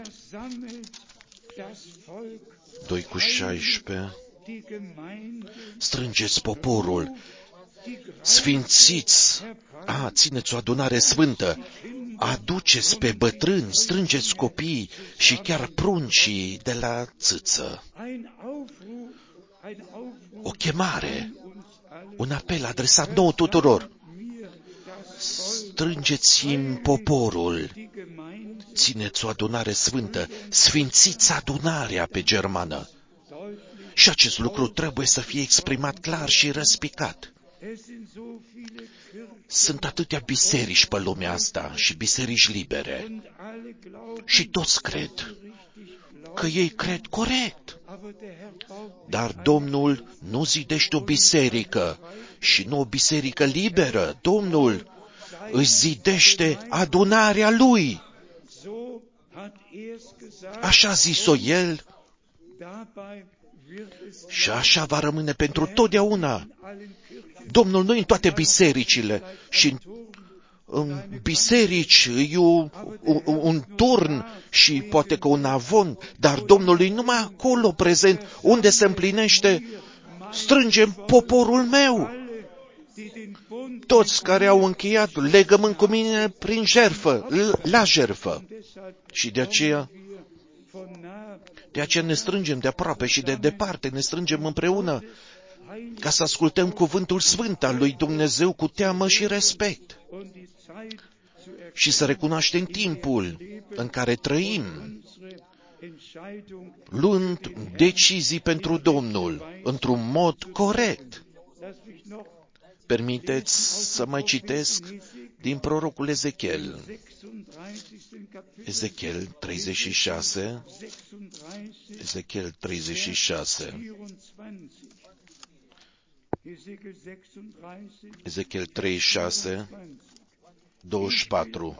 S1: doi cu șaisprezece, strângeți poporul, sfințiți, a, țineți o adunare sfântă, aduceți pe bătrâni, strângeți copii și chiar pruncii de la țâță. o chemare, un apel adresat nouă tuturor. Strângeți-mi poporul, țineți o adunare sfântă, sfințiți adunarea pe germană. Și acest lucru trebuie să fie exprimat clar și răspicat. Sunt atâtea biserici pe lumea asta și biserici libere. Și toți cred că ei cred corect. Dar Domnul nu zidește o biserică și nu o biserică liberă. Domnul își zidește adunarea Lui. Așa a zis-o El și așa va rămâne pentru totdeauna. Domnul nu în toate bisericile și în biserici e un, un, un turn și poate că un avon, dar Domnul e numai acolo prezent, unde se împlinește, strângem poporul meu. Toți care au încheiat legământ cu mine prin jertfă, la jertfă. Și de aceea, de aceea ne strângem de aproape și de departe, ne strângem împreună, ca să ascultăm cuvântul sfânt al lui Dumnezeu cu teamă și respect. Și să recunoaștem timpul în care trăim, luând decizii pentru Domnul, într-un mod corect. Permiteți să mai citesc din prorocul Ezechiel. Ezechiel treizeci și șase. Ezechiel treizeci și șase. Ezechiel treizeci și șase, douăzeci și patru.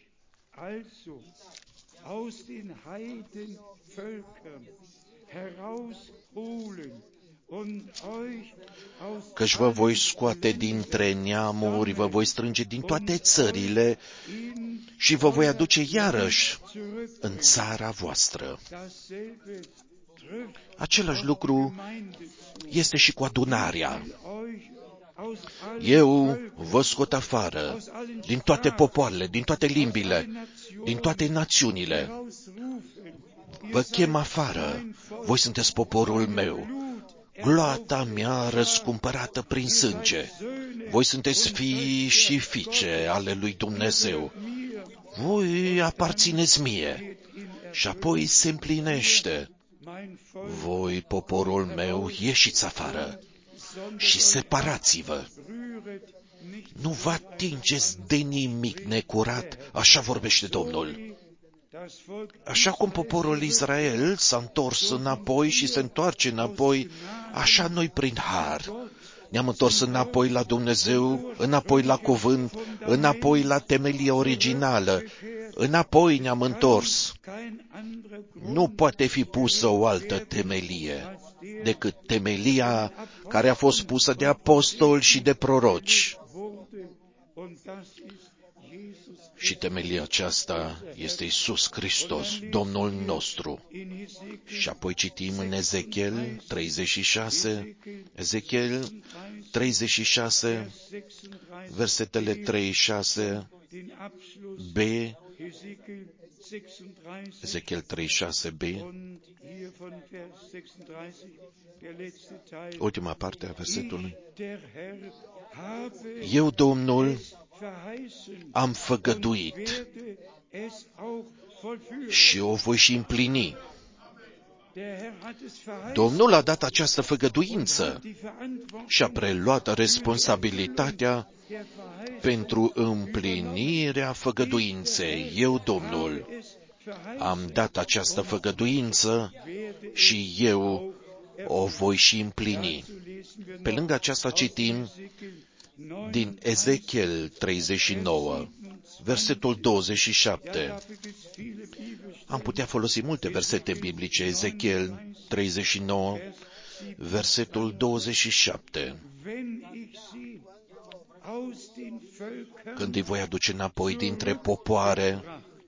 S1: Căci vă voi scoate dintre neamuri, vă voi strânge din toate țările și vă voi aduce iarăși în țara voastră. Același lucru este și cu adunarea. Eu vă scot afară din toate popoarele, din toate limbile, din toate națiunile. Vă chem afară. Voi sunteți poporul meu. Gloata mea răscumpărată prin sânge. Voi sunteți fii și fiice ale lui Dumnezeu. Voi aparțineți mie. Și apoi se împlinește. Voi, poporul meu, ieșiți afară și separați-vă. Nu vă atingeți de nimic necurat, așa vorbește Domnul. Așa cum poporul Israel s-a întors înapoi și se întoarce înapoi, așa noi prin har ne-am întors înapoi la Dumnezeu, înapoi la cuvânt, înapoi la temelia originală, înapoi ne-am întors. Nu poate fi pusă o altă temelie decât temelia care a fost pusă de apostoli și de proroci. Și temelia aceasta este Iisus Hristos, Domnul nostru. Și apoi citim în Ezechiel treizeci și șase, Ezechiel treizeci și șase, versetele treizeci și șase b, Ezechiel treizeci și șase b, ultima parte a versetului. Eu, Domnul, am făgăduit și o voi și împlini. Domnul a dat această făgăduință și a preluat responsabilitatea pentru împlinirea făgăduinței. Eu, Domnul, am dat această făgăduință și eu o voi și împlini. Pe lângă aceasta citim din Ezechiel treizeci și nouă, versetul douăzeci și șapte. Am putea folosi multe versete biblice. Ezechiel treizeci și nouă, versetul douăzeci și șapte. Când îi voi aduce înapoi dintre popoare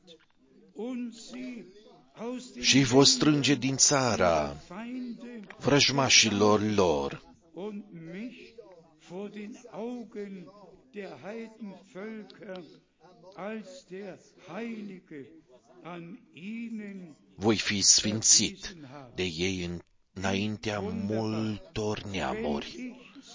S1: și îi voi strânge din țara vrăjmașilor lor, voi fi sfințit de ei în înaintea multor neamuri.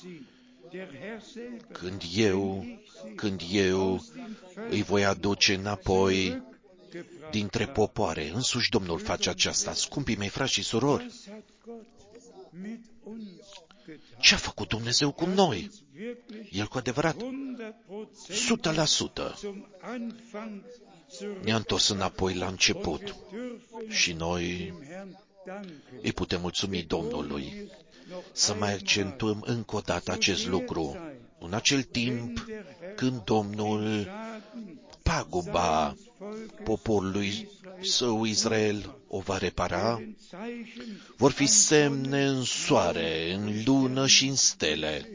S1: Când eu, când eu îi voi aduce înapoi dintre popoare, însuși Domnul face aceasta. Scumpii mei frați și surori, ce a făcut Dumnezeu cu noi? El cu adevărat, o sută la sută, ne-a întors înapoi la început și noi îi putem mulțumi Domnului. Să mai accentuăm încă o dată acest lucru. În acel timp când Domnul paguba poporului său Israel o va repara, vor fi semne în soare, în lună și în stele.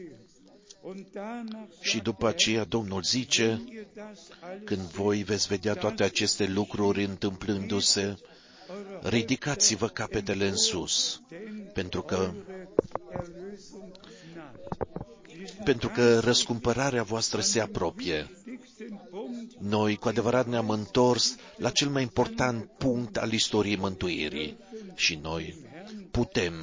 S1: Și după aceea Domnul zice, când voi veți vedea toate aceste lucruri întâmplându-se, ridicați-vă capetele în sus, pentru că pentru că răscumpărarea voastră se apropie. Noi cu adevărat ne-am întors la cel mai important punct al istoriei mântuirii și noi putem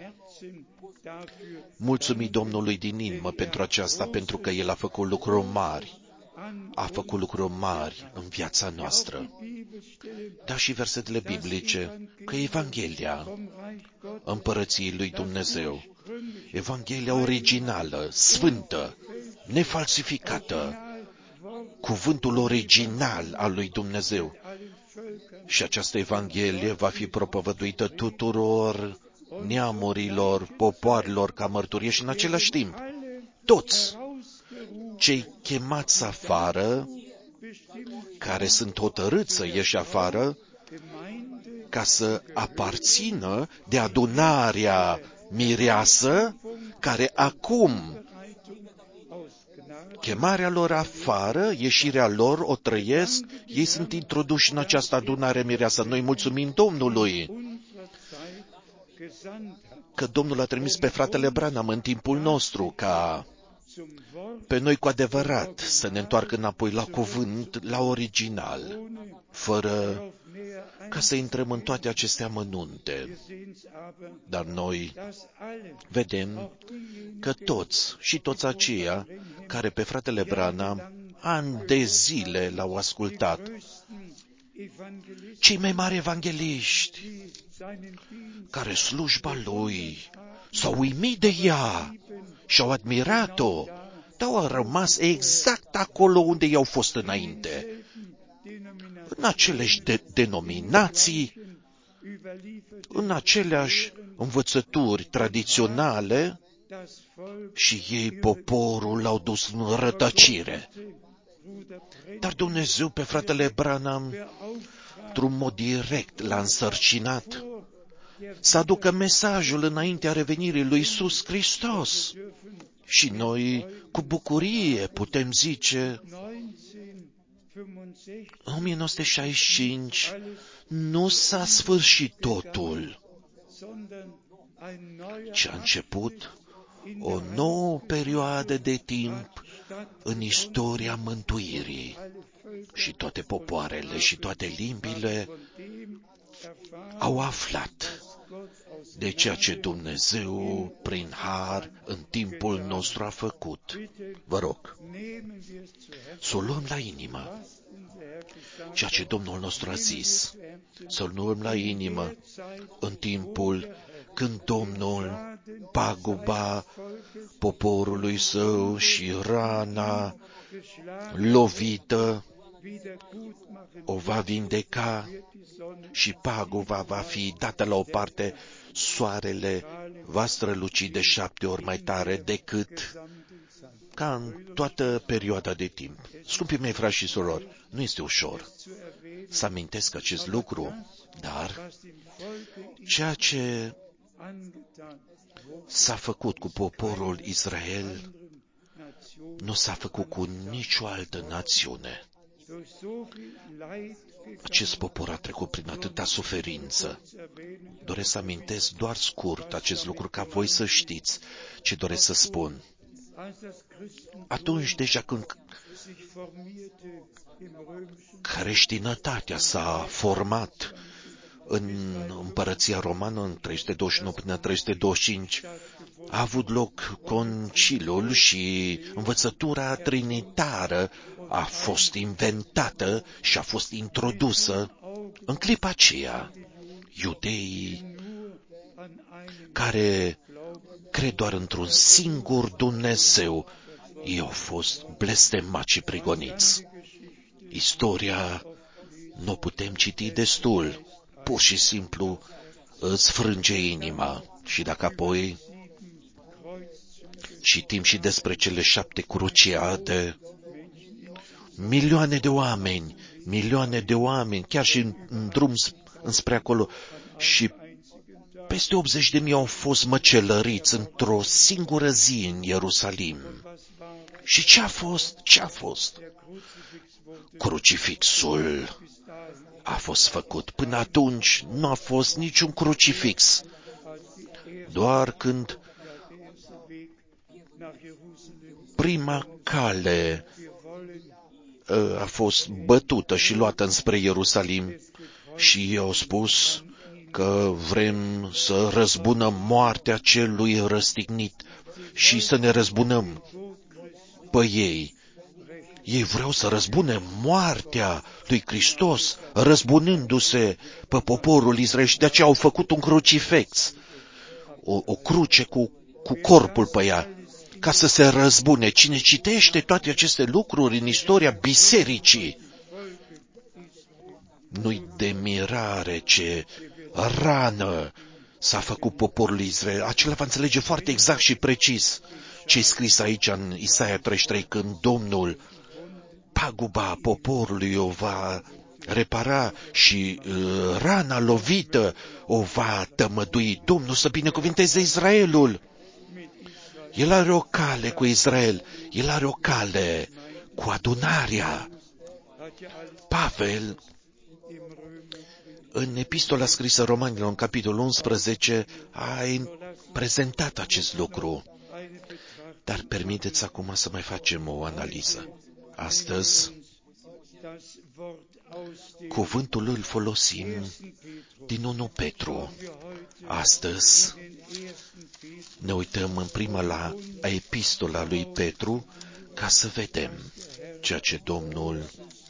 S1: mulțumi Domnului din inimă pentru aceasta, pentru că El a făcut lucruri mari, a făcut lucruri mari în viața noastră. Dar și versetele biblice, că Evanghelia Împărăției lui Dumnezeu, Evanghelia originală, sfântă, nefalsificată, cuvântul original al lui Dumnezeu. Și această Evanghelie va fi propovăduită tuturor neamurilor, popoarelor ca mărturie și în același timp, toți cei chemați afară, care sunt hotărâți să ieși afară, ca să aparțină de adunarea mireasă, care acum chemarea lor afară, ieșirea lor o trăiesc, ei sunt introduși în această adunare mireasă. Noi mulțumim Domnului că Domnul a trimis pe fratele Branham în timpul nostru ca pe noi cu adevărat să ne întoarcă înapoi la cuvânt, la original, fără ca să intrăm în toate aceste amănunte. Dar noi vedem că toți și toți aceia care pe fratele Branham ani de zile l-au ascultat, cei mai mari evangeliști, care slujba lui s-au uimit de ea și au admirat-o, dar au rămas exact acolo unde i-au fost înainte, în aceleași de- denominații, în aceleași învățături tradiționale, și ei poporul l-au dus în rătăcire. Dar Dumnezeu pe fratele Branham, într-un mod direct, l-a însărcinat să aducă mesajul înaintea revenirii lui Iisus Hristos. Și noi, cu bucurie, putem zice, în o mie nouă sute șaizeci și cinci nu s-a sfârșit totul, ci a început o nouă perioadă de timp în istoria mântuirii. Și toate popoarele și toate limbile au aflat de ceea ce Dumnezeu, prin har, în timpul nostru a făcut. Vă rog, să o luăm la inimă, ceea ce Domnul nostru a zis, să o luăm la inimă în timpul când Domnul paguba poporului său și rana lovită o va vindeca și paguba va fi dată la o parte, soarele va străluci de șapte ori mai tare decât ca în toată perioada de timp. Scumpii mei frați și surori, nu este ușor să amintesc acest lucru, dar ceea ce s-a făcut cu poporul Israel nu s-a făcut cu nicio altă națiune. Acest popor a trecut prin atâta suferință. Doresc să amintesc doar scurt acest lucru ca voi să știți ce doresc să spun. Atunci deja când creștinătatea s-a format în împărăția romană, în trei sute douăzeci și nouă până trei sute douăzeci și cinci, a avut loc conciliul și învățătura trinitară a fost inventată și a fost introdusă. În clipa aceea, iudeii care cred doar într-un singur Dumnezeu, ei au fost blestemați și prigoniți. Istoria nu putem citi destul, pur și simplu îți frânge inima. Și dacă apoi citim și despre cele șapte cruciade, milioane de oameni, milioane de oameni, chiar și în, în drum înspre acolo, și peste optzeci de mii au fost măcelăriți într-o singură zi în Ierusalim. Și ce a fost? Ce a fost? Crucifixul a fost făcut. Până atunci nu a fost niciun crucifix. Doar când prima cale a fost bătută și luată înspre Ierusalim și ei au spus că vrem să răzbunăm moartea celui răstignit și să ne răzbunăm pe ei. Ei vreau să răzbune moartea lui Hristos, răzbunându-se pe poporul Israel, și de aceea au făcut un crucifix, o, o cruce cu, cu corpul pe ea, ca să se răzbune. Cine citește toate aceste lucruri în istoria bisericii, nu-i de mirare ce rană s-a făcut poporul Israel. Acela va înțelege foarte exact și precis ce-i scris aici în Isaia treizeci și trei, când Domnul paguba poporului o va repara și uh, rana lovită o va tămădui. Domnul să binecuvinteze Israelul. El are o cale cu Israel, el are o cale cu adunarea. Pavel, în epistola scrisă Romanilor, în capitolul unsprezece, a prezentat acest lucru. Dar permiteți acum să mai facem o analiză. Astăzi, cuvântul îl folosim din unu Petru. Astăzi ne uităm în prima la epistola lui Petru ca să vedem ceea ce Domnul,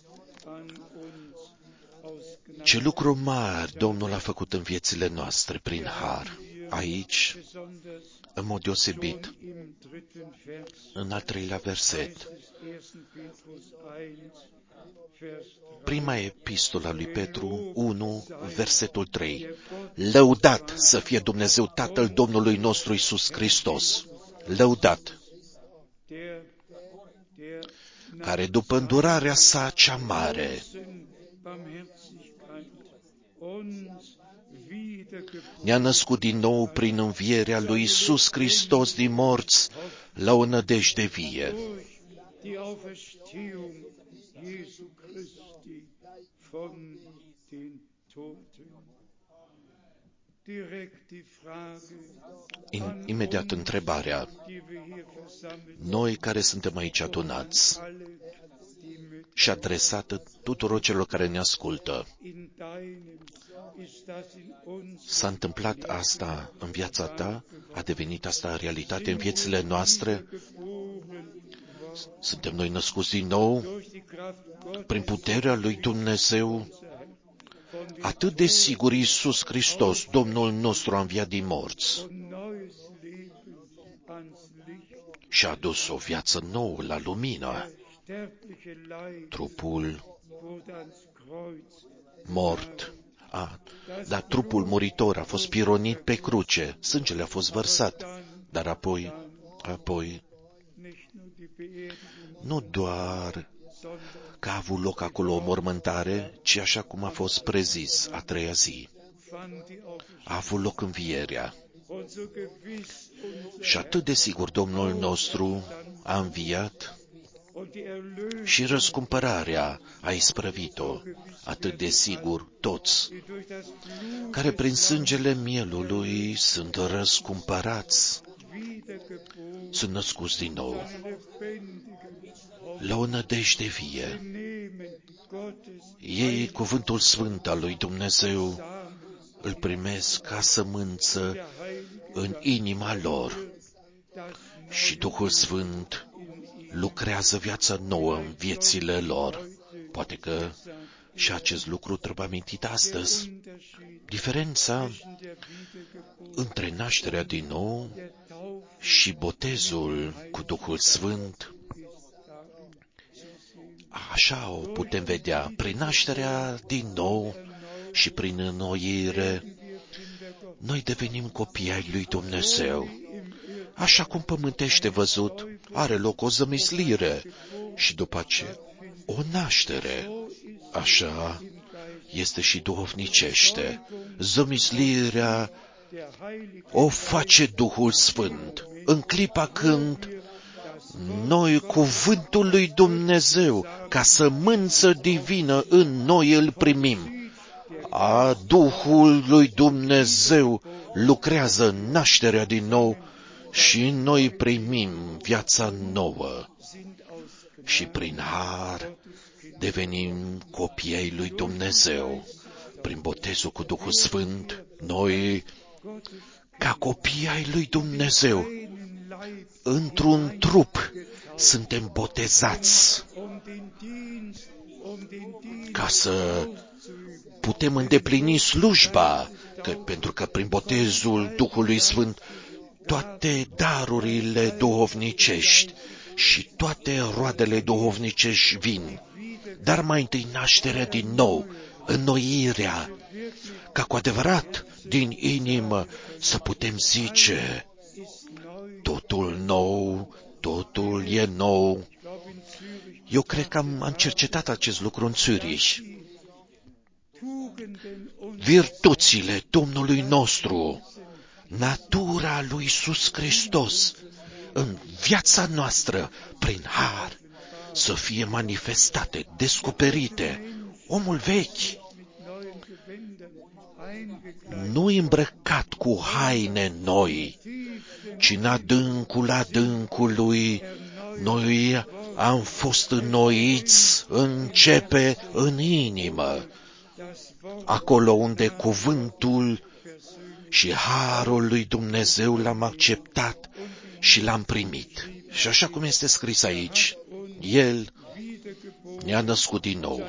S1: ce lucruri mari Domnul a făcut în viețile noastre prin har. Aici, în mod deosebit, în al treilea verset, prima epistola lui Petru unu, versetul trei. Lăudat să fie Dumnezeu Tatăl Domnului nostru Iisus Hristos, lăudat, care după îndurarea sa cea mare ne-a născut din nou prin învierea lui Iisus Hristos din morți la o nădejde vie. In, imediat întrebarea, noi care suntem aici adunați și adresată tuturor celor care ne ascultă, s-a întâmplat asta în viața ta? A devenit asta realitate în viețile noastre? Suntem noi născuți din nou prin puterea lui Dumnezeu? Atât de sigur Iisus Hristos, Domnul nostru, a înviat din morți și a adus o viață nouă la lumină. Trupul mort, a, dar trupul muritor a fost pironit pe cruce, sângele a fost vărsat, dar apoi, apoi, nu doar că a avut loc acolo o mormântare, ci așa cum a fost prezis, a treia zi, a avut loc învierea. Și atât de sigur Domnul nostru a înviat și răscumpărarea a isprăvit-o, atât de sigur toți care prin sângele mielului sunt răscumpărați, sunt născuți din nou la o nădejde vie. Ei cuvântul sfânt al lui Dumnezeu îl primesc ca sămânță în inima lor și Duhul Sfânt lucrează viața nouă în viețile lor. Poate că și acest lucru trebuie amintit astăzi. Diferența între nașterea din nou și botezul cu Duhul Sfânt, așa o putem vedea, prin nașterea din nou și prin înnoire, noi devenim copii ai lui Dumnezeu. Așa cum pământește văzut, are loc o zămislire și după aceea o naștere. Așa este și duhovnicește. Zămislirea o face Duhul Sfânt. În clipa când noi cuvântul lui Dumnezeu, ca sămânță divină, în noi îl primim, a Duhul lui Dumnezeu lucrează în nașterea din nou și noi primim viața nouă și prin har devenim copii ai lui Dumnezeu. Prin botezul cu Duhul Sfânt, noi, ca copii ai lui Dumnezeu, într-un trup, suntem botezați ca să putem îndeplini slujba, că, pentru că prin botezul Duhului Sfânt toate darurile duhovnicești și toate roadele duhovnicești vin. Dar mai întâi nașterea din nou, înnoirea, ca cu adevărat din inimă să putem zice, totul nou, totul e nou. Eu cred că am, am cercetat acest lucru în Zürich. Virtuțile Domnului nostru, natura lui Iisus Hristos, în viața noastră, prin har, să fie manifestate, descoperite. Omul vechi, nu îmbrăcat cu haine noi, ci în adâncul adâncului, noi am fost înnoiți, începe în inimă, acolo unde cuvântul și harul lui Dumnezeu l-am acceptat și l-am primit. Și așa cum este scris aici, El ne-a născut din nou,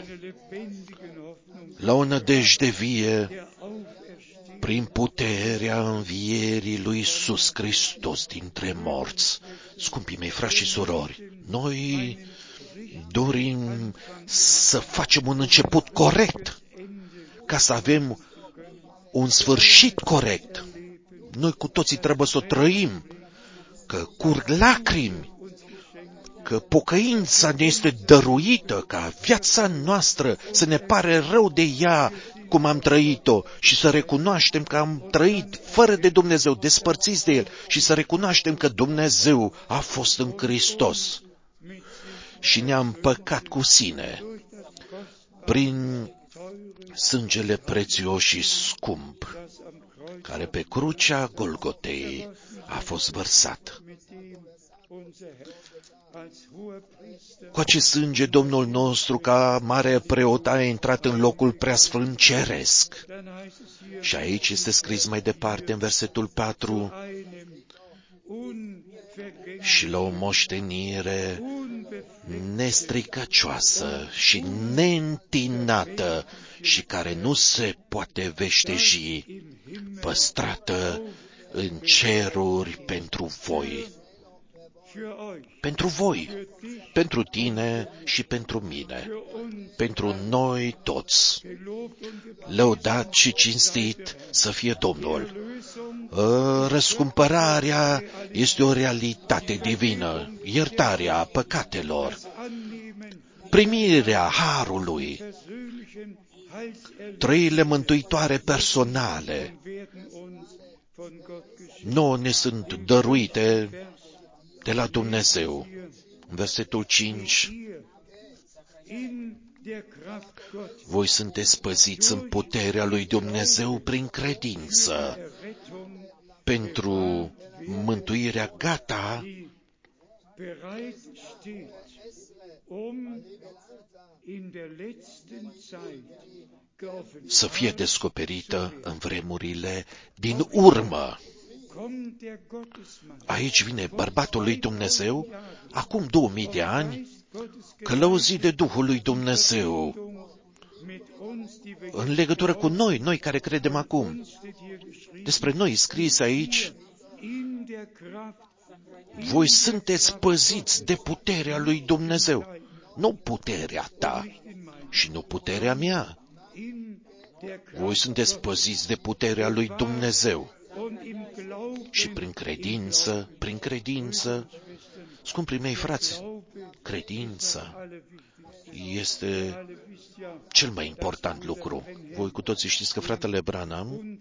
S1: la o nădejde vie, prin puterea învierii lui Iisus Hristos dintre morți. Scumpii mei, frați și surori, noi dorim să facem un început corect, ca să avem un sfârșit corect. Noi cu toții trebuie să o trăim, că curg lacrimi, că pocăința ne este dăruită, ca viața noastră să ne pare rău de ea, cum am trăit-o, și să recunoaștem că am trăit fără de Dumnezeu, despărțiți de El, și să recunoaștem că Dumnezeu a fost în Hristos și ne-a împăcat cu sine prin sângele prețios și scump, care pe crucea Golgotei a fost vărsat. Cu acest sânge, Domnul nostru, ca mare preot, a intrat în locul preasfânt ceresc. Și aici este scris mai departe, în versetul patru, și la o moștenire nestricăcioasă și neîntinată și care nu se poate veșteji, păstrată în ceruri pentru voi. Pentru voi, pentru tine și pentru mine, pentru noi toți. Lăudat și cinstit să fie Domnul. Răscumpărarea este o realitate divină, iertarea păcatelor, primirea harului, trăirile mântuitoare personale, nouă ne sunt dăruite de la Dumnezeu. În versetul cinci, voi sunteți păziți în puterea lui Dumnezeu prin credință, pentru mântuirea gata să fie descoperită în vremurile din urmă. Aici vine bărbatul lui Dumnezeu, acum două mii de ani, călăuzit de Duhul lui Dumnezeu, în legătură cu noi, noi care credem acum. Despre noi scris aici: voi sunteți păziți de puterea lui Dumnezeu, nu puterea ta și nu puterea mea. Voi sunteți păziți de puterea lui Dumnezeu. Și prin credință, prin credință, scumpii mei frați, credința este cel mai important lucru. Voi cu toții știți că fratele Branham,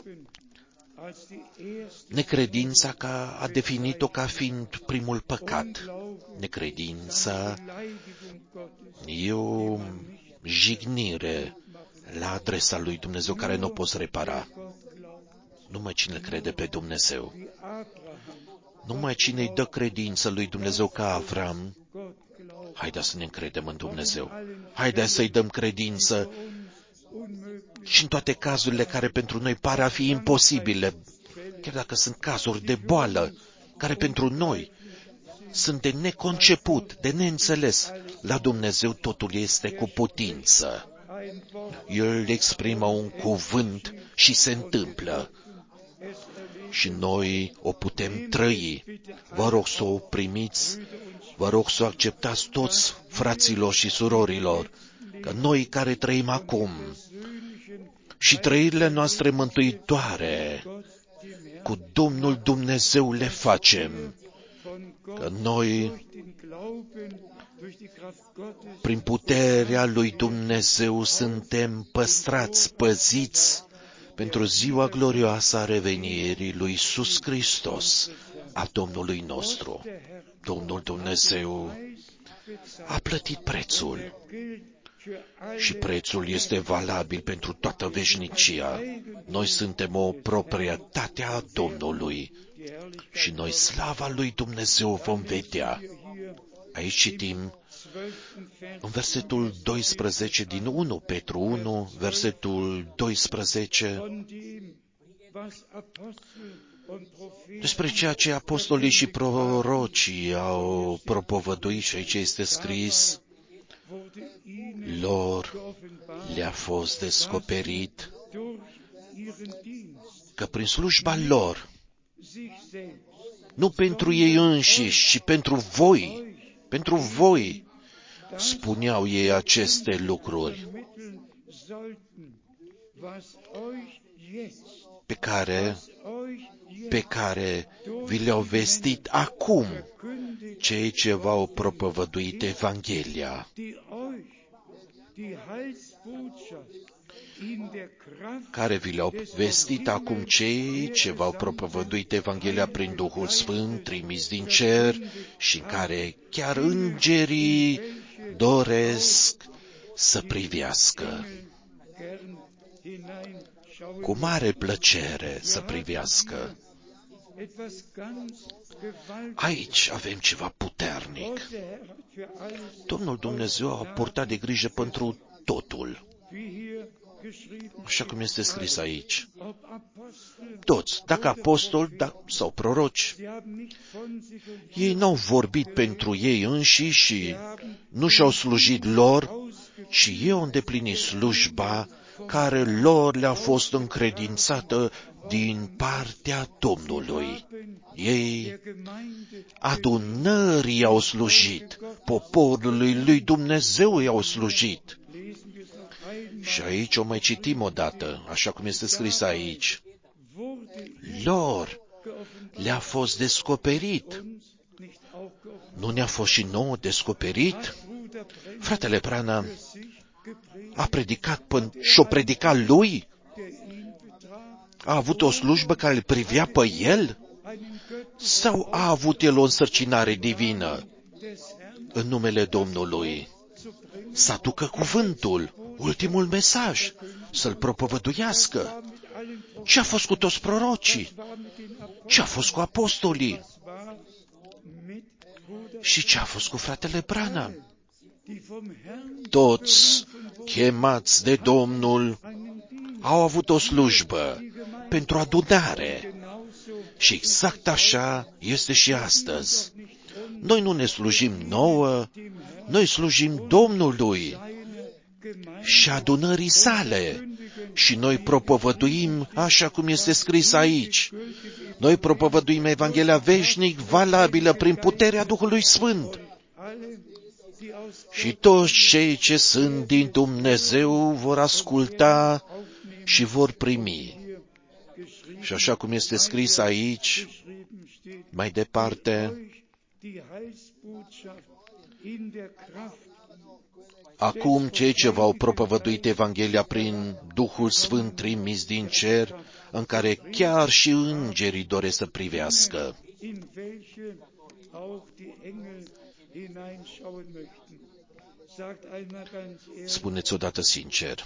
S1: necredința ca, a definit-o ca fiind primul păcat. Necredința e o jignire la adresa lui Dumnezeu care nu o poți repara. Numai cine crede pe Dumnezeu, numai cine îi dă credință lui Dumnezeu ca Avram, haideți să ne încredem în Dumnezeu. Haideți să-i dăm credință și în toate cazurile care pentru noi par a fi imposibile, chiar dacă sunt cazuri de boală, care pentru noi sunt de neconceput, de neînțeles. La Dumnezeu totul este cu putință. El exprimă un cuvânt și se întâmplă. Și noi o putem trăi. Vă rog să o primiți, vă rog să o acceptați toți fraților și surorilor, că noi care trăim acum și trăirile noastre mântuitoare cu Domnul Dumnezeu le facem, că noi prin puterea lui Dumnezeu suntem păstrați, păziți pentru ziua glorioasă a revenirii lui Iisus Hristos, a Domnului nostru. Domnul Dumnezeu a plătit prețul și prețul este valabil pentru toată veșnicia. Noi suntem o proprietate a Domnului și noi slava lui Dumnezeu vom vedea. Aici citim în versetul doisprezece din unu Petru unu, versetul doisprezece, despre ceea ce apostolii și prorocii au propovăduit, și aici este scris: lor le-a fost descoperit că prin slujba lor, nu pentru ei înșiși, ci pentru voi, pentru voi, spuneau ei aceste lucruri pe care, pe care vi le-au vestit acum cei ce v-au propovăduit Evanghelia, care vi le-au vestit acum cei ce v-au propovăduit Evanghelia prin Duhul Sfânt trimis din cer și în care chiar îngerii doresc să privească. Cu mare plăcere să privească. Aici avem ceva puternic. Domnul Dumnezeu a purtat de grijă pentru totul. Așa cum este scris aici. Toți, dacă apostoli da, sau proroci, ei n-au vorbit pentru ei înșiși și nu și-au slujit lor, ci ei au îndeplinit slujba care lor le-a fost încredințată din partea Domnului. Ei adunării au slujit, poporului lui Dumnezeu i-au slujit. Și aici o mai citim odată, așa cum este scris aici. Lor le-a fost descoperit. Nu ne-a fost și nouă descoperit? Fratele Branham a predicat până și-o predica lui? A avut o slujbă care îl privea pe el? Sau a avut el o însărcinare divină în numele Domnului? Să aducă cuvântul, ultimul mesaj, să-l propovăduiască. Ce a fost cu toți prorocii? Ce a fost cu apostolii? Și ce a fost cu fratele Branham? Toți chemați de Domnul au avut o slujbă pentru adunare. Și exact așa este și astăzi. Noi nu ne slujim nouă, noi slujim Domnului și adunării sale. Și noi propovăduim așa cum este scris aici. Noi propovăduim Evanghelia veșnic valabilă prin puterea Duhului Sfânt. Și toți cei ce sunt din Dumnezeu vor asculta și vor primi. Și așa cum este scris aici, mai departe, acum cei ce v-au propovăduit Evanghelia prin Duhul Sfânt trimis din cer, în care chiar și îngerii doresc să privească. Spuneți odată sincer,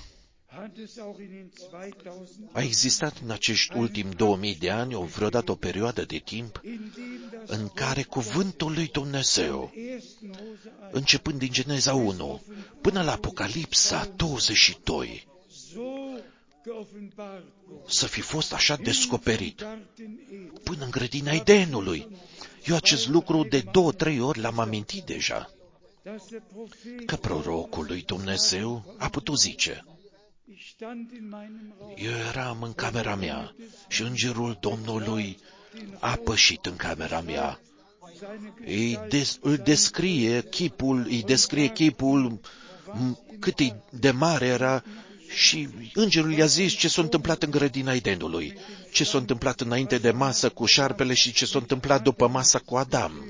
S1: a existat în acești ultimi două mii de ani o vreodată o perioadă de timp în care cuvântul lui Dumnezeu, începând din Geneza unu până la Apocalipsa douăzeci și doi, să fi fost așa descoperit, până în grădina Edenului. Eu acest lucru de două, trei ori l-am amintit deja, că prorocul lui Dumnezeu a putut zice: eu eram în camera mea și îngerul Domnului a pășit în camera mea. Îi, des, îl descrie chipul, îi descrie chipul cât de mare era și îngerul i-a zis ce s-a întâmplat în grădina Edenului, ce s-a întâmplat înainte de masă cu șarpele și ce s-a întâmplat după masa cu Adam.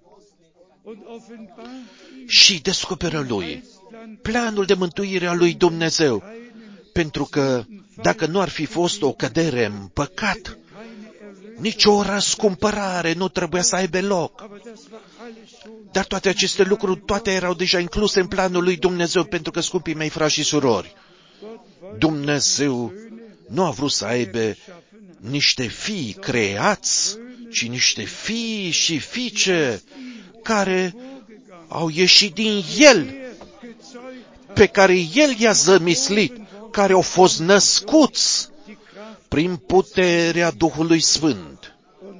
S1: Și descoperă lui planul de mântuire a lui Dumnezeu, pentru că dacă nu ar fi fost o cădere în păcat, nicio răscumpărare nu trebuia să aibă loc. Dar toate aceste lucruri, toate erau deja incluse în planul lui Dumnezeu, pentru că, scumpii mei frați și surori, Dumnezeu nu a vrut să aibă niște fii creați, ci niște fii și fiice care au ieșit din El, pe care El i-a zămislit, care au fost născuți prin puterea Duhului Sfânt.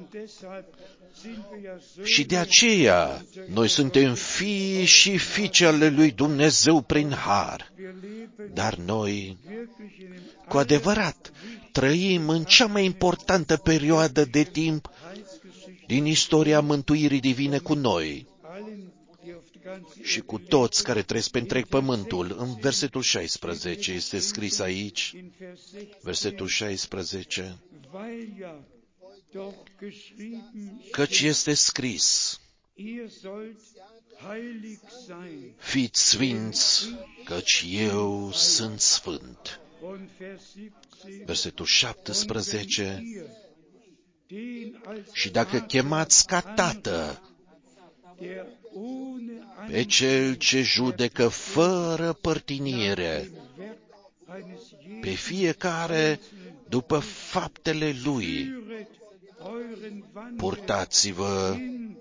S1: Și de aceea noi suntem fii și fiice ale lui Dumnezeu prin har. Dar noi, cu adevărat, trăim în cea mai importantă perioadă de timp din istoria mântuirii divine cu noi și cu toți care trăiesc pe întreg pământul. În versetul șaisprezece este scris aici, versetul șaisprezece, căci este scris: fiți sfinți, căci eu sunt sfânt. Versetul șaptesprezece, și dacă chemați ca tată pe cel ce judecă fără părtinire pe fiecare după faptele lui, purtați-vă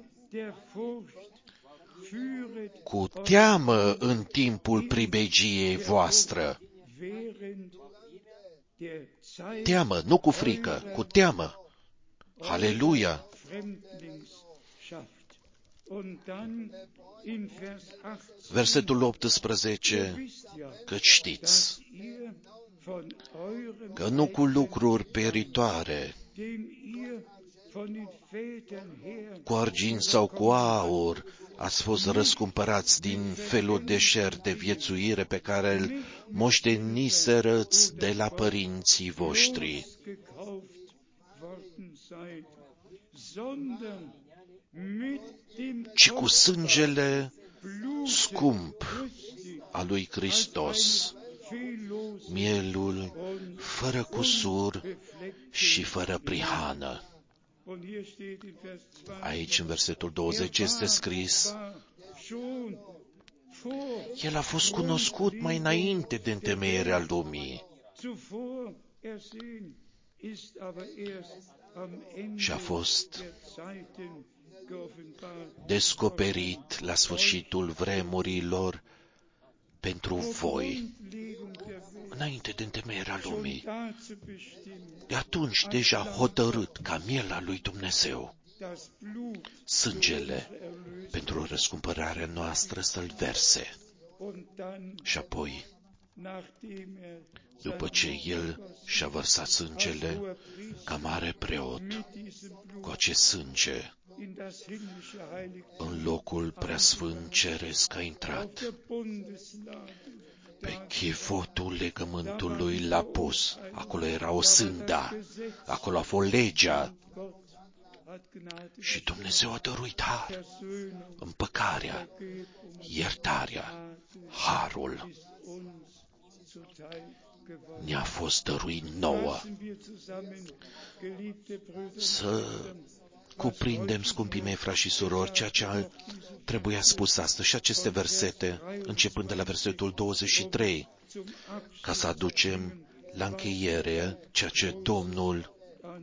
S1: cu teamă în timpul pribegiei voastre. Teamă, nu cu frică, cu teamă. Haleluia! Versetul optsprezece, că știți că nu cu lucruri peritoare, cu argint sau cu aur, ați fost răscumpărați din felul de șer de viețuire pe care îl moșteniserăți de la părinții voștri, ci cu sângele scump al lui Hristos, mielul fără cusur și fără prihană. Aici, în versetul douăzeci, este scris: El a fost cunoscut mai înainte de întemeierea lumii și a fost descoperit la sfârșitul vremurilor pentru voi, înainte de întemeierea lumii, de atunci deja hotărât ca miela lui Dumnezeu, sângele pentru răscumpărarea noastră să-l verse. Și apoi, după ce el și-a vărsat sângele, ca mare preot, cu acest sânge, în locul preasfânt ceresc a intrat. Pe chivotul legământului l-a pus. Acolo era o sânda. Acolo a fost legea. Și Dumnezeu a dăruit har, împăcarea, iertarea, harul. Ne-a fost dăruit nouă. Să cuprindem, scumpii mei, frați și surori, ceea ce trebuia spus astăzi și aceste versete, începând de la versetul douăzeci și trei, ca să aducem la încheiere ceea ce Domnul,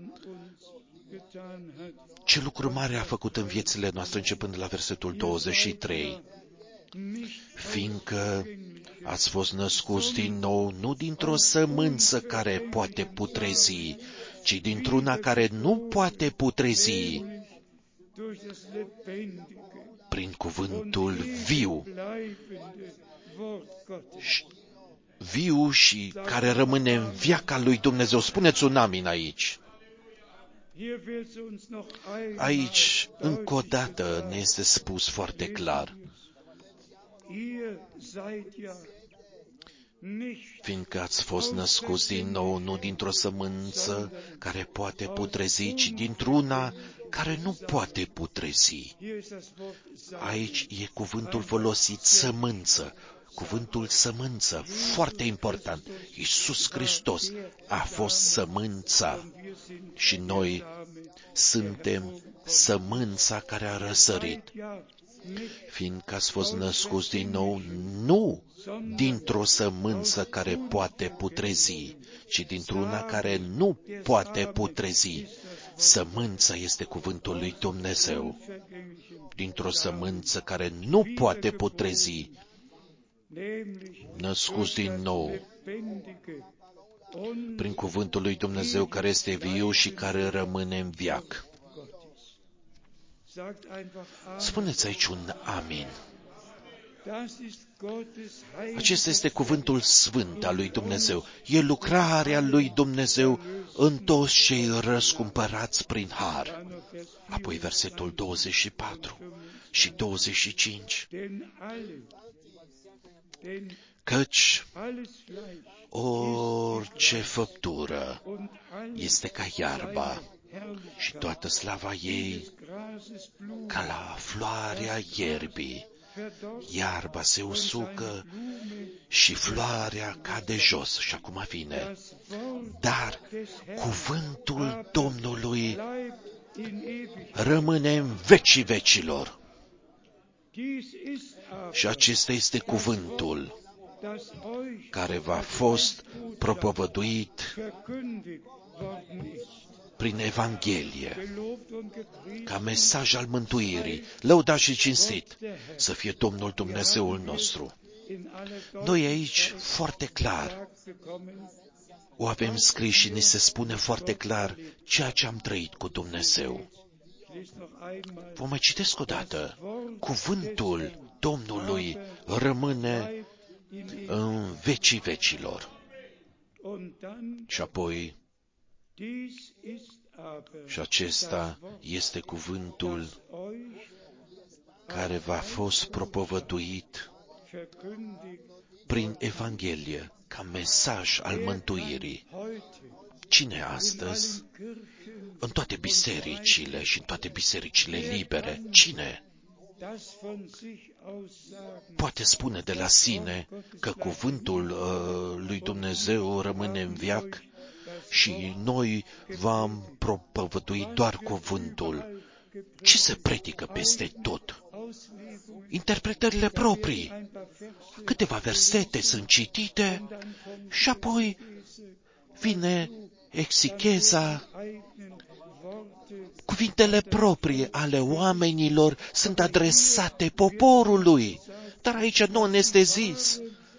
S1: ce lucru mare a făcut în viețile noastre, începând de la versetul douăzeci și trei. Fiindcă ați fost născuți din nou, nu dintr-o sămânță care poate putrezi, ci dintr-una care nu poate putrezi, prin cuvântul viu, viu și care rămâne în viața lui Dumnezeu. Spuneți un amin aici. Aici, încă o dată, ne este spus foarte clar. Fiindcă ați fost născuți din nou, nu dintr-o sămânță care poate putrezi, ci dintr-una care nu poate putrezi. Aici e cuvântul folosit, sămânță. Cuvântul sămânță, foarte important. Iisus Hristos a fost sămânța și noi suntem sămânța care a răsărit. Fiindcă ați fost născuți din nou, nu dintr-o sămânță care poate putrezi, ci dintr-una care nu poate putrezi. Sămânța este cuvântul lui Dumnezeu. Dintr-o sămânță care nu poate putrezi, născuți din nou, prin cuvântul lui Dumnezeu care este viu și care rămâne în veac. Spuneți aici un amin. Acesta este cuvântul sfânt al lui Dumnezeu. E lucrarea lui Dumnezeu în toți cei răscumpărați prin har. Apoi versetul douăzeci și patru și douăzeci și cinci. Căci orice făptură este ca iarba și toată slava ei ca la floarea ierbii. Iarba se usucă și floarea cade jos. Și acum vine. Dar cuvântul Domnului rămâne în vecii vecilor. Și acesta este cuvântul care v-a fost propovăduit prin Evanghelie, ca mesaj al mântuirii, lăudat și cinstit să fie Domnul Dumnezeul nostru. Noi aici, foarte clar, o avem scris și ni se spune foarte clar ceea ce am trăit cu Dumnezeu. Vom mai citesc o dată. Cuvântul Domnului rămâne în vecii vecilor. Și apoi, și acesta este cuvântul care v-a fost propovăduit prin Evanghelie, ca mesaj al mântuirii. Cine astăzi, în toate bisericile și în toate bisericile libere, cine poate spune de la sine că cuvântul uh, lui Dumnezeu rămâne în veac și noi v-am propovăduit doar cuvântul? Ce se predică peste tot? Interpretările proprii. Câteva versete sunt citite și apoi vine exegeza. Cuvintele proprii ale oamenilor sunt adresate poporului. Dar aici nu ne este zis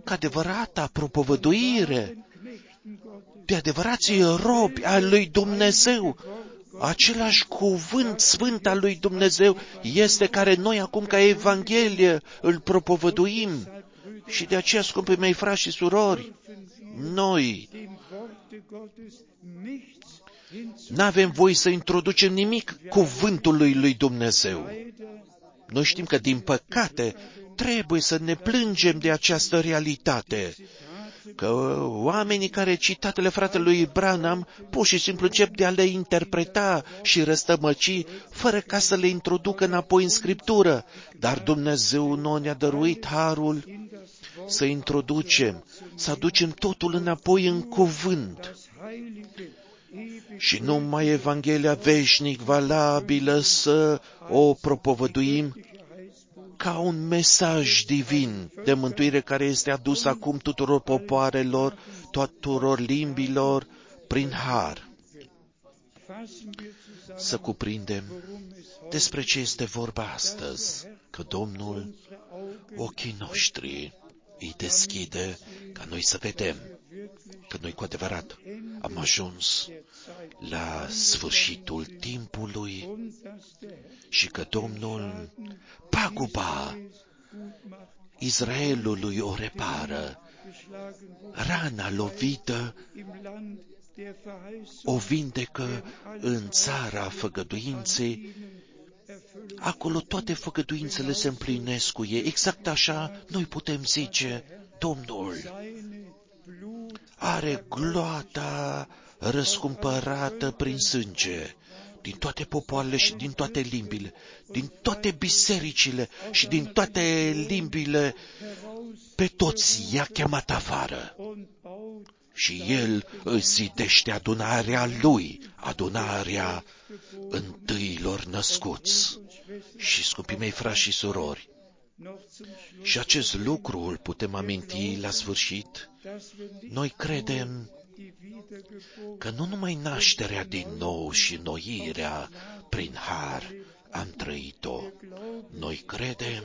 S1: duc adevărata propovăduire de adevărații robi al lui Dumnezeu. Același cuvânt sfânt al lui Dumnezeu este care noi acum ca Evanghelie îl propovăduim. Și de aceea, scumpii mei frați și surori, noi n-avem voie să introducem nimic cuvântului lui Dumnezeu. Noi știm că, din păcate, trebuie să ne plângem de această realitate, că oamenii care citatele fratelui Branham pur și simplu încep de a le interpreta și răstămăci, fără ca să le introducă înapoi în Scriptură. Dar Dumnezeu nu ne-a dăruit harul să introducem, să aducem totul înapoi în cuvânt. Și numai Evanghelia veșnic valabilă să o propovăduim ca un mesaj divin de mântuire care este adus acum tuturor popoarelor, tuturor limbilor, prin har. Să cuprindem despre ce este vorba astăzi, că Domnul ochii noștri îi deschide ca noi să vedem că noi cu adevărat am ajuns la sfârșitul timpului și că Domnul paguba Israelului o repară, rana lovită o vindecă în țara făgăduinței. Acolo toate făgăduințele se împlinesc cu ei. Exact așa noi putem zice, Domnul are gloata răscumpărată prin sânge din toate popoarele și din toate limbile, din toate bisericile și din toate limbile, pe toți i-a chemat afară. Și El îi zidește adunarea Lui, adunarea întâilor născuți. Și, scumpii mei frați și surori, și acest lucru îl putem aminti la sfârșit. Noi credem că nu numai nașterea din nou și înnoirea prin har am trăit-o. Noi credem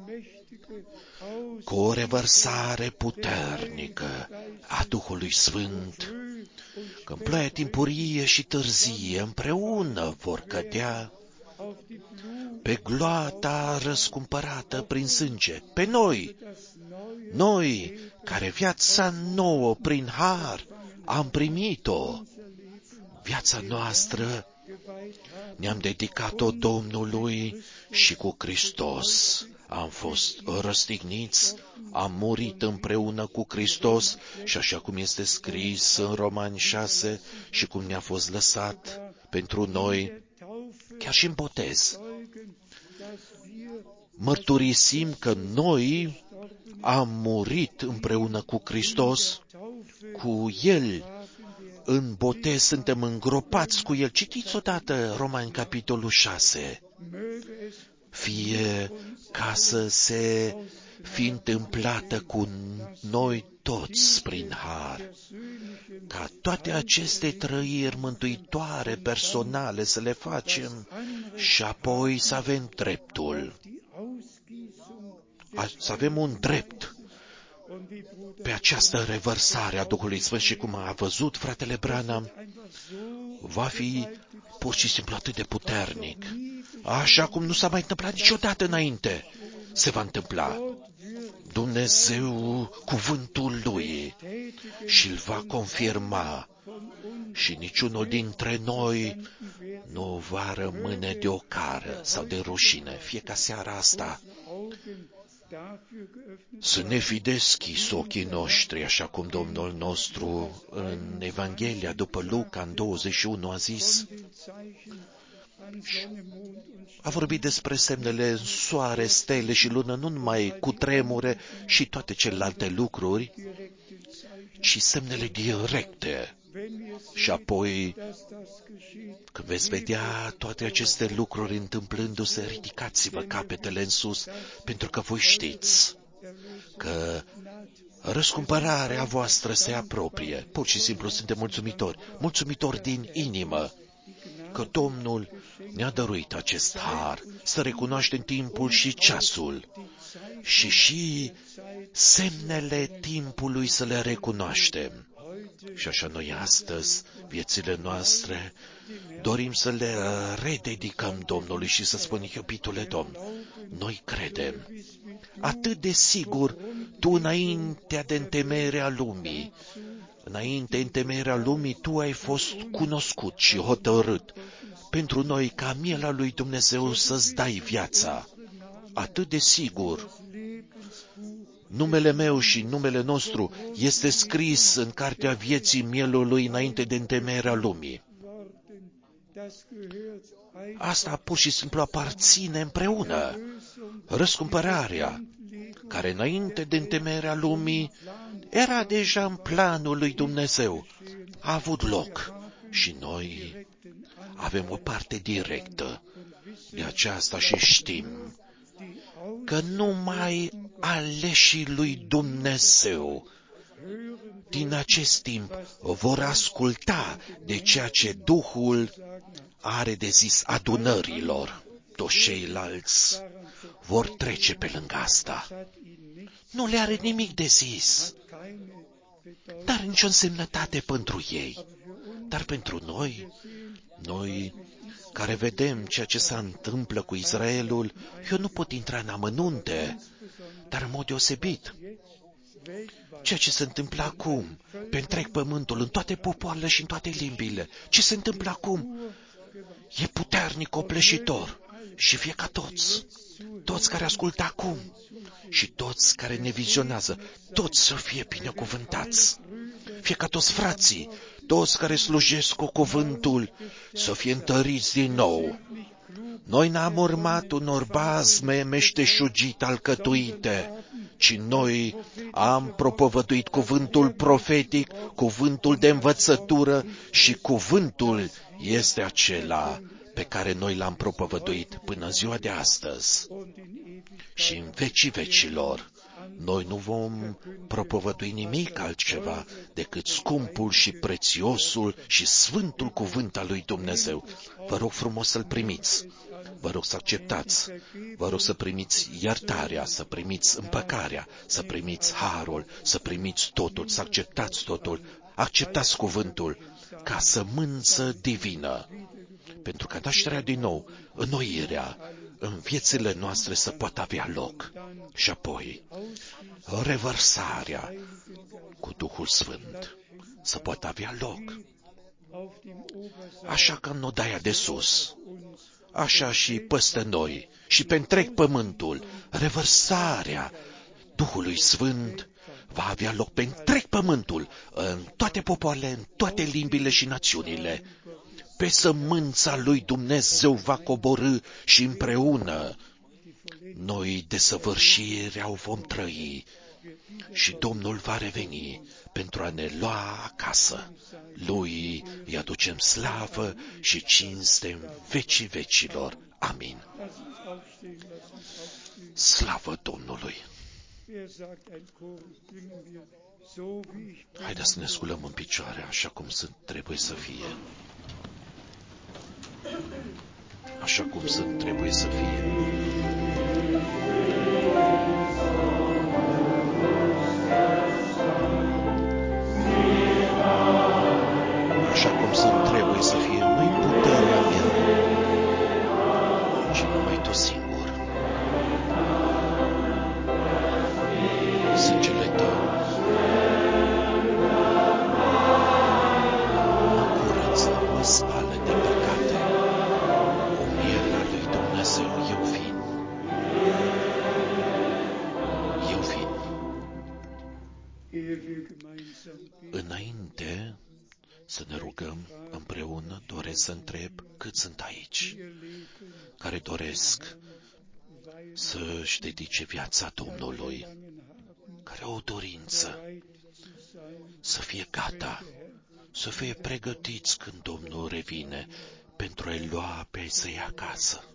S1: că o revărsare puternică a Duhului Sfânt, că în ploaia timpurie și târzie împreună vor cădea pe gloata răscumpărată prin sânge, pe noi, noi care viața nouă prin har am primit-o, viața noastră ne-am dedicat-o Domnului și cu Hristos am fost răstigniți, am murit împreună cu Hristos și așa cum este scris în Romani șase și cum ne-a fost lăsat pentru noi, chiar și în botez. Mărturisim că noi am murit împreună cu Hristos, cu El în botez suntem îngropați cu El. Citiți odată Romani capitolul șase. Fie ca să se fi întâmplată cu noi toți prin har, ca toate aceste trăiri mântuitoare personale să le facem și apoi să avem dreptul, să avem un drept pe această revărsare a Duhului Sfânt și cum a văzut fratele Branham, va fi pur și simplu atât de puternic, așa cum nu s-a mai întâmplat niciodată înainte. Se va întâmpla. Dumnezeu cuvântul Lui și îl va confirma și niciunul dintre noi nu va rămâne de ocară sau de rușine. Fie ca seara asta să ne fi deschis ochii noștri, așa cum Domnul nostru în Evanghelia după Luca în douăzeci și unu a zis, a vorbit despre semnele în soare, stele și lună, nu numai cu tremure și toate celelalte lucruri, ci semnele directe. Și apoi, când veți vedea toate aceste lucruri întâmplându-se, ridicați-vă capetele în sus, pentru că voi știți că răscumpărarea voastră se apropie. Pur și simplu suntem mulțumitori, mulțumitori din inimă, că Domnul ne-a dăruit acest har, să recunoaștem timpul și ceasul și și semnele timpului să le recunoaștem. Și așa noi astăzi, viețile noastre, dorim să le rededicăm Domnului și să spunem, iubitule Domn, noi credem atât de sigur, Tu înaintea de întemeierea lumii, înainte întemeierea lumii, Tu ai fost cunoscut și hotărât pentru noi ca miela lui Dumnezeu să-ți dai viața. Atât de sigur, numele meu și numele nostru este scris în cartea vieții mielului înainte de întemeierea lumii. Asta pur și simplu aparține împreună. Răscumpărarea, care înainte de întemeierea lumii era deja în planul lui Dumnezeu, a avut loc și noi avem o parte directă de aceasta și știm că numai aleșii lui Dumnezeu din acest timp vor asculta de ceea ce Duhul are de zis adunărilor. Toți ceilalți vor trece pe lângă asta. Nu le are nimic de zis, dar nicio însemnătate pentru ei. Dar pentru noi, noi care vedem ceea ce se întâmplă cu Israelul, eu nu pot intra în amănunte, dar în mod deosebit, ceea ce se întâmplă acum, pe întreg pământul, în toate popoarele și în toate limbile, ce se întâmplă acum, e puternic copleșitor și fie ca toți, toți care ascultă acum și toți care ne vizionează, toți să fie binecuvântați. Fie ca toți frații, toți care slujesc cu cuvântul, să fie întăriți din nou. Noi n-am urmat unor bazme meșteșugite alcătuite, ci noi am propovăduit cuvântul profetic, cuvântul de învățătură și cuvântul este acela pe care noi l-am propovăduit până ziua de astăzi. Și în vecii vecilor, noi nu vom propovădui nimic altceva decât scumpul și prețiosul și sfântul cuvânt al lui Dumnezeu. Vă rog frumos să-l primiți. Vă rog să acceptați, vă rog să primiți iertarea, să primiți împăcarea, să primiți harul, să primiți totul, să acceptați totul, acceptați cuvântul ca sămânță divină, pentru ca nașterea din nou, înnoirea în viețile noastre să poată avea loc și apoi revărsarea cu Duhul Sfânt să poată avea loc. Așa ca în odaia de sus, așa și peste noi și pe întreg pământul, revărsarea Duhului Sfânt va avea loc pe întreg pământul, în toate popoarele, în toate limbile și națiunile. Pe sămânța lui Dumnezeu va coborî și împreună noi desăvârșirea o vom trăi și Domnul va reveni pentru a ne lua acasă. Lui îi aducem slavă și cinste în vecii vecilor. Amin. Slavă Domnului! Haideți să ne sculăm în picioare așa cum sunt, trebuie să fie. Așa cum sunt, trebuie să fie. Așa cum sunt, trebuie să fie. Nu-i puterea mea, ci numai Tu singur. Sângele Tău mă curăță, mă spală de păcate. O miera lui Dumnezeu, eu fiind. Eu fiind. Înainte să ne rugăm împreună, doresc să întreb cât sunt aici, care doresc să-și dedice viața Domnului, care au o dorință să fie gata, să fie pregătiți când Domnul revine pentru a-i lua pe să-i acasă,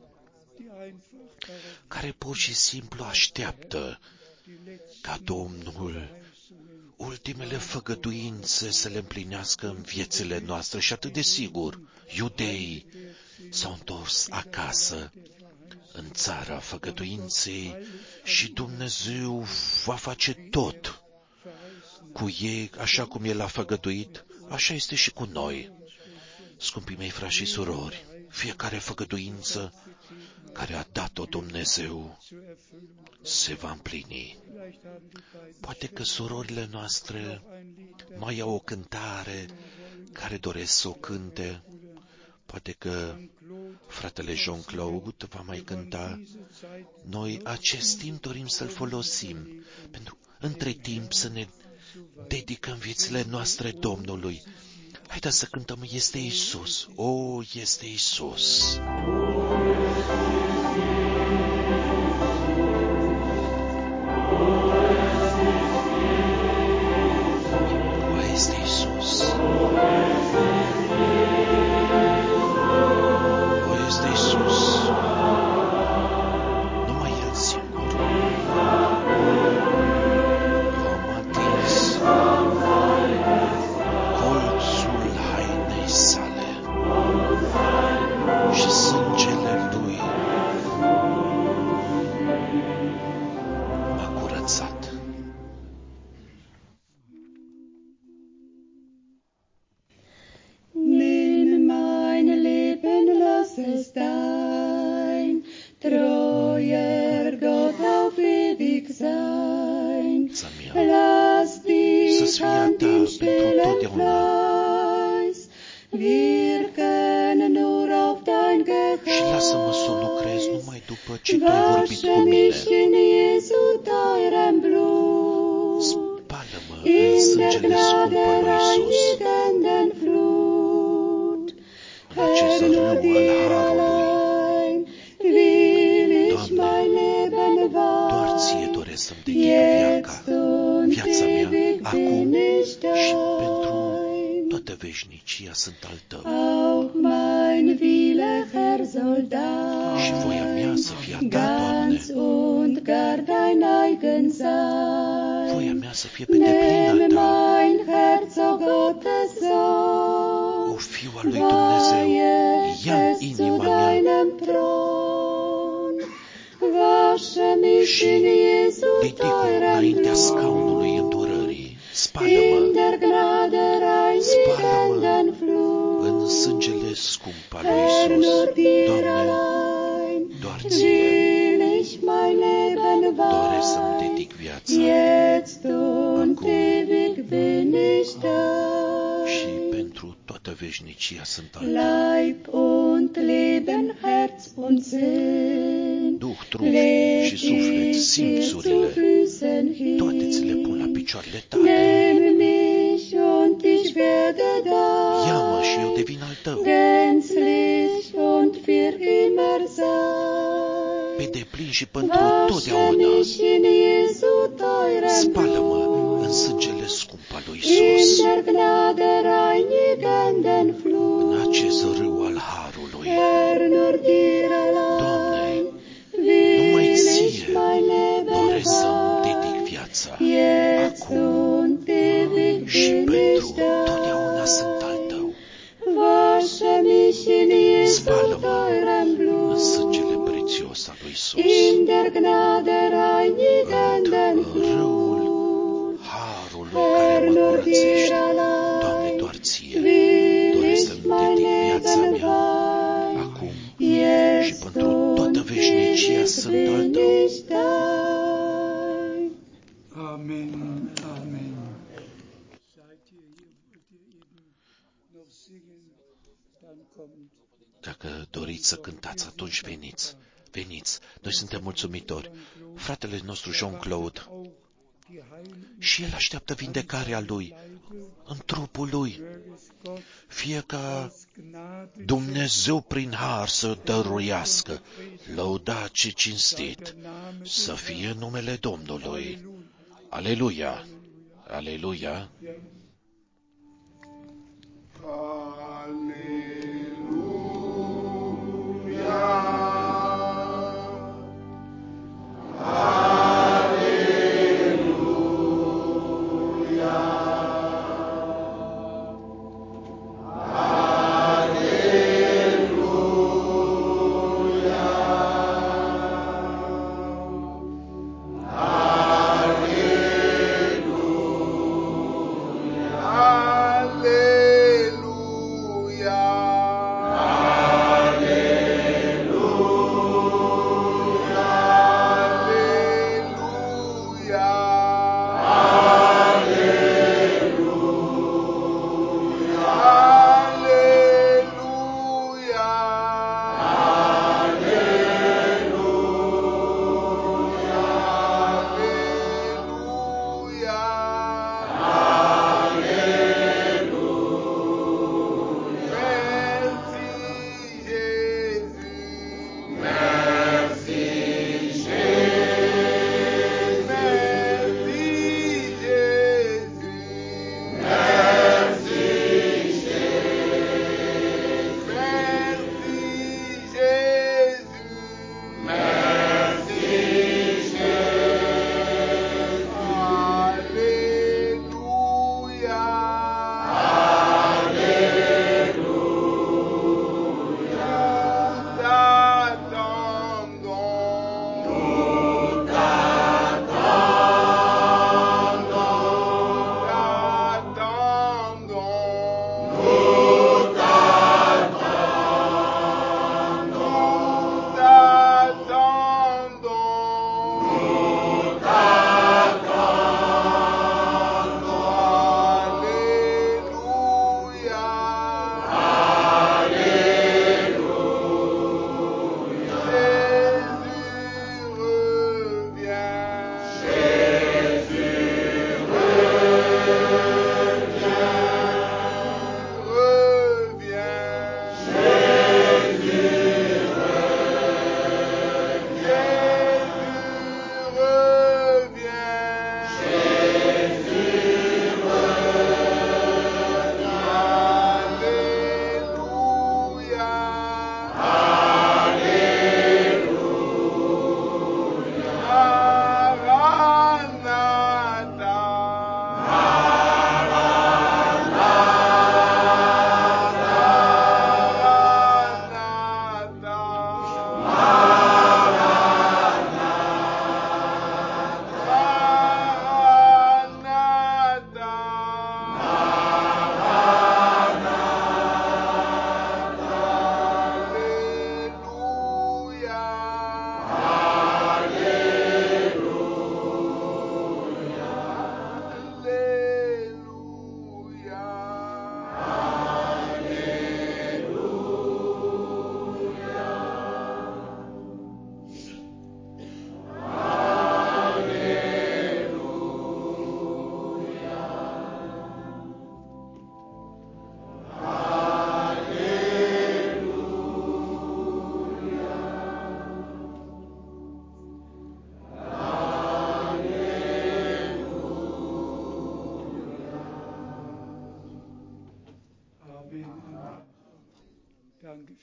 S1: care pur și simplu așteaptă ca Domnul ultimele făgăduințe să le împlinească în viețile noastre și atât de sigur, iudeii s-au întors acasă în țara făgăduinței și Dumnezeu va face tot cu ei, așa cum El a făgăduit, așa este și cu noi. Scumpii mei frați și surori, fiecare făgăduință care a dat-o Dumnezeu se va împlini. Poate că surorile noastre mai au o cântare care doresc să o cânte. Poate că fratele Jean-Claude va mai cânta. Noi acest timp dorim să-l folosim pentru între timp să ne dedicăm viețile noastre Domnului. Haideți să cântăm, este Iisus, o, este Iisus. O, este Iisus. O, este Iisus. Numai El singur. L-am atins colțul hainei sale și sângele Lui m-a curățat.
S2: Nimm mein Leben, lass es dein treuer Gott auf ewig sein.
S1: Viața mea
S2: Lass
S1: să-ți
S2: dich
S1: fie a
S2: an
S1: ta
S2: dem
S1: pentru
S2: stillen
S1: totdeauna
S2: Fleiß wirken nur auf dein
S1: și lasă-mă să
S2: Geheiß.
S1: lucrez numai după ce Tu ai vorbit cu
S2: Wasche
S1: mine.
S2: mich in Jesu teurem Blut,
S1: Spală-mă în
S2: in der
S1: sângele scump
S2: Gnade
S1: al lui Iisus,
S2: reinigenden Flut.
S1: în acest
S2: Herr,
S1: râu
S2: nur
S1: al
S2: dir
S1: harului.
S2: allein will ich
S1: Doamne,
S2: mein Leben
S1: doar Ție
S2: weihen.
S1: doresc să-mi dedic viața,
S2: Jetzt und
S1: viața mea,
S2: ewig
S1: acum
S2: bin ich
S1: și pentru
S2: dein.
S1: toată veșnicia sunt al Tău.
S2: Auch mein Wille, Herr, soll
S1: Și voia mea
S2: dein,
S1: să fie a Ta, Doamne,
S2: ganz und gar dein eigen
S1: voia
S2: sein.
S1: mea să fie pe deplin
S2: Nimm
S1: a Ta.
S2: mein Herz, o Gottes
S1: O
S2: Sohn,
S1: Fiu al lui Dumnezeu, ia
S2: weihe es zu
S1: inima mea
S2: deinem Thron. Wasche mich
S1: și
S2: in Jesu
S1: ridic-o
S2: teurem
S1: înaintea
S2: Blut,
S1: scaunului îndurării.
S2: in
S1: Spală-mă
S2: der Gnade reinigenden Flut.
S1: în sângele scump al lui
S2: Herr,
S1: Iisus.
S2: nur dir
S1: Doamne,
S2: allein
S1: doar Ție
S2: will ich mein Leben
S1: doresc să-mi
S2: weihen.
S1: dedic viața
S2: Jetzt und
S1: acum
S2: ewig bin ich
S1: și
S2: dein.
S1: pentru toată veșnicia sunt al Tău.
S2: Leib und Leben, Herz und Sinn,
S1: Duh, trup
S2: leg
S1: și suflet,
S2: ich dir zu
S1: simțurile,
S2: Füßen
S1: toate ți le pun la
S2: hin.
S1: picioarele Tale.
S2: Nimm mich und ich werde
S1: Ia-mă și eu
S2: dein,
S1: devin al Tău,
S2: gänzlich und für immer
S1: pe
S2: sein.
S1: deplin și pentru
S2: Wasche
S1: totdeauna.
S2: mich in Jesu teurem
S1: Spală-mă în
S2: Blut,
S1: sângele scump al lui
S2: in
S1: Iisus,
S2: der Gnade reinigenden
S1: în
S2: Flut.
S1: acest râu al harului.
S2: Herr, nur dir
S1: Doamne,
S2: allein
S1: numai
S2: will ich
S1: Ție
S2: mein Leben
S1: doresc să-mi dedic
S2: weihen.
S1: viața.
S2: Jetzt
S1: Acum
S2: und ewig
S1: și
S2: bin
S1: pentru
S2: ich
S1: totdeauna sunt al
S2: dein.
S1: Tău.
S2: Wasche mich in Jesu
S1: Spală-mă
S2: teurem
S1: în
S2: Blut,
S1: sângele prețios al lui Iisus,
S2: in der Gnade reinigenden
S1: în râul
S2: Flut.
S1: harului care
S2: Herr,
S1: mă
S2: nur dir
S1: curățește. Doamne,
S2: allein
S1: doar Ție
S2: will
S1: doresc
S2: ich
S1: să-mi
S2: mein
S1: dedic viața
S2: Leben
S1: mea
S2: weihen.
S1: acum și
S2: Jetzt
S1: pentru toată
S2: und
S1: veșnicia
S2: ewig
S1: sunt al
S2: bin
S1: Tău.
S2: ich dein.
S3: Amen, Amen. Seid ihr hier, wollt ihr eben noch singen, dann kommt
S1: Dacă doriți să cântați, atunci veniți. Veniți, noi suntem mulțumitori. Fratele nostru Jean-Claude,
S3: auch die Heilung
S1: și el așteaptă vindecarea lui în trupul lui.
S3: möge es Gott
S1: Fie ca
S3: aus Gnade
S1: Dumnezeu prin har să dăruiască, lăudat și cinstit,
S3: der Name
S1: să
S3: des
S1: fie numele Domnului.
S3: Halleluja.
S1: Aleluia! Aleluia!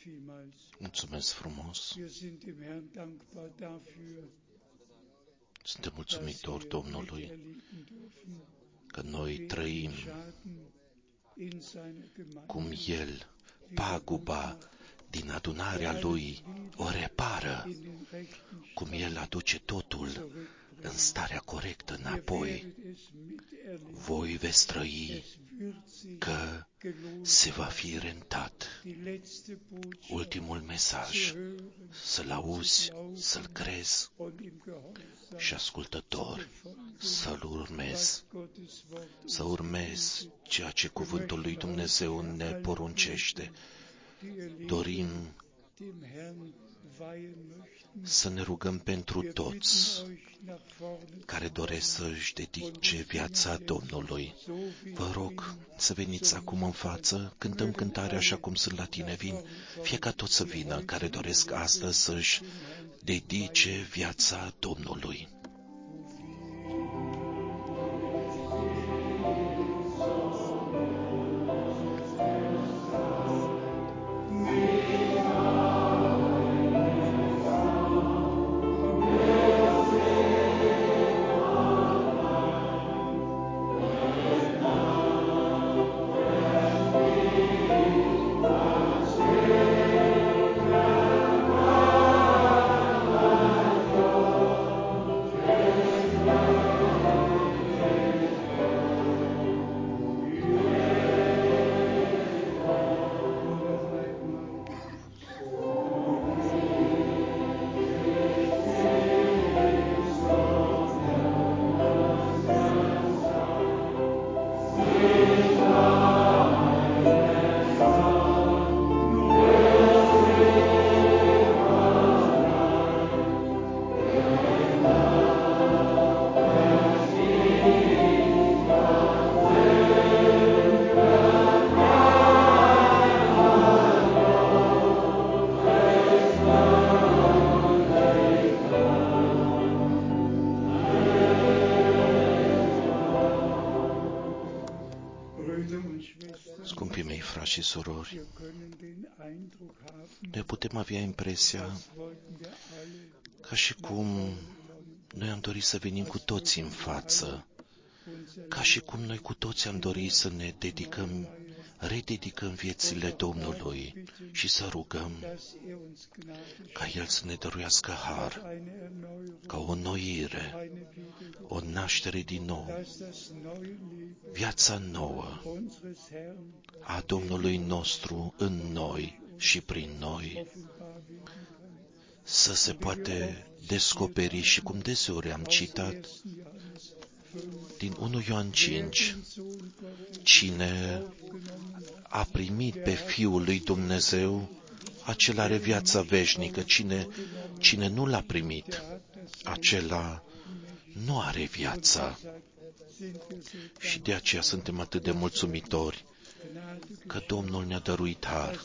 S1: Mulțumesc frumos. Suntem mulțumitori Domnului că noi trăim cum El, paguba din adunarea Lui, o repară, cum El aduce totul în starea corectă înapoi. Voi veți trăi că se va fi rentat. Ultimul mesaj, să-l auzi, să-l crezi și ascultător, să-l urmezi, să urmezi ceea ce cuvântul lui Dumnezeu ne poruncește. Dorim să ne rugăm pentru toți care doresc să-și dedice viața Domnului. Vă rog să veniți acum în față, cântăm cântarea așa cum sunt la tine, vin, fie ca toți să vină care doresc astăzi să-și dedice viața Domnului. Scumpii mei, frați și surori, noi putem avea impresia ca și cum noi am dorit să venim cu toții în față, ca și cum noi cu toții am dorit să ne dedicăm, rededicăm viețile Domnului și să rugăm ca El să ne dăruiască har, ca o înnoire, o naștere din nou, viața nouă a Domnului nostru în noi și prin noi, să se poate descoperi și cum deseori am citat din unu Ioan cinci, cine a primit pe Fiul lui Dumnezeu, acela are viața veșnică, cine, cine nu l-a primit, acela nu are viața. Și de aceea suntem atât de mulțumitori că Domnul ne-a dăruit har,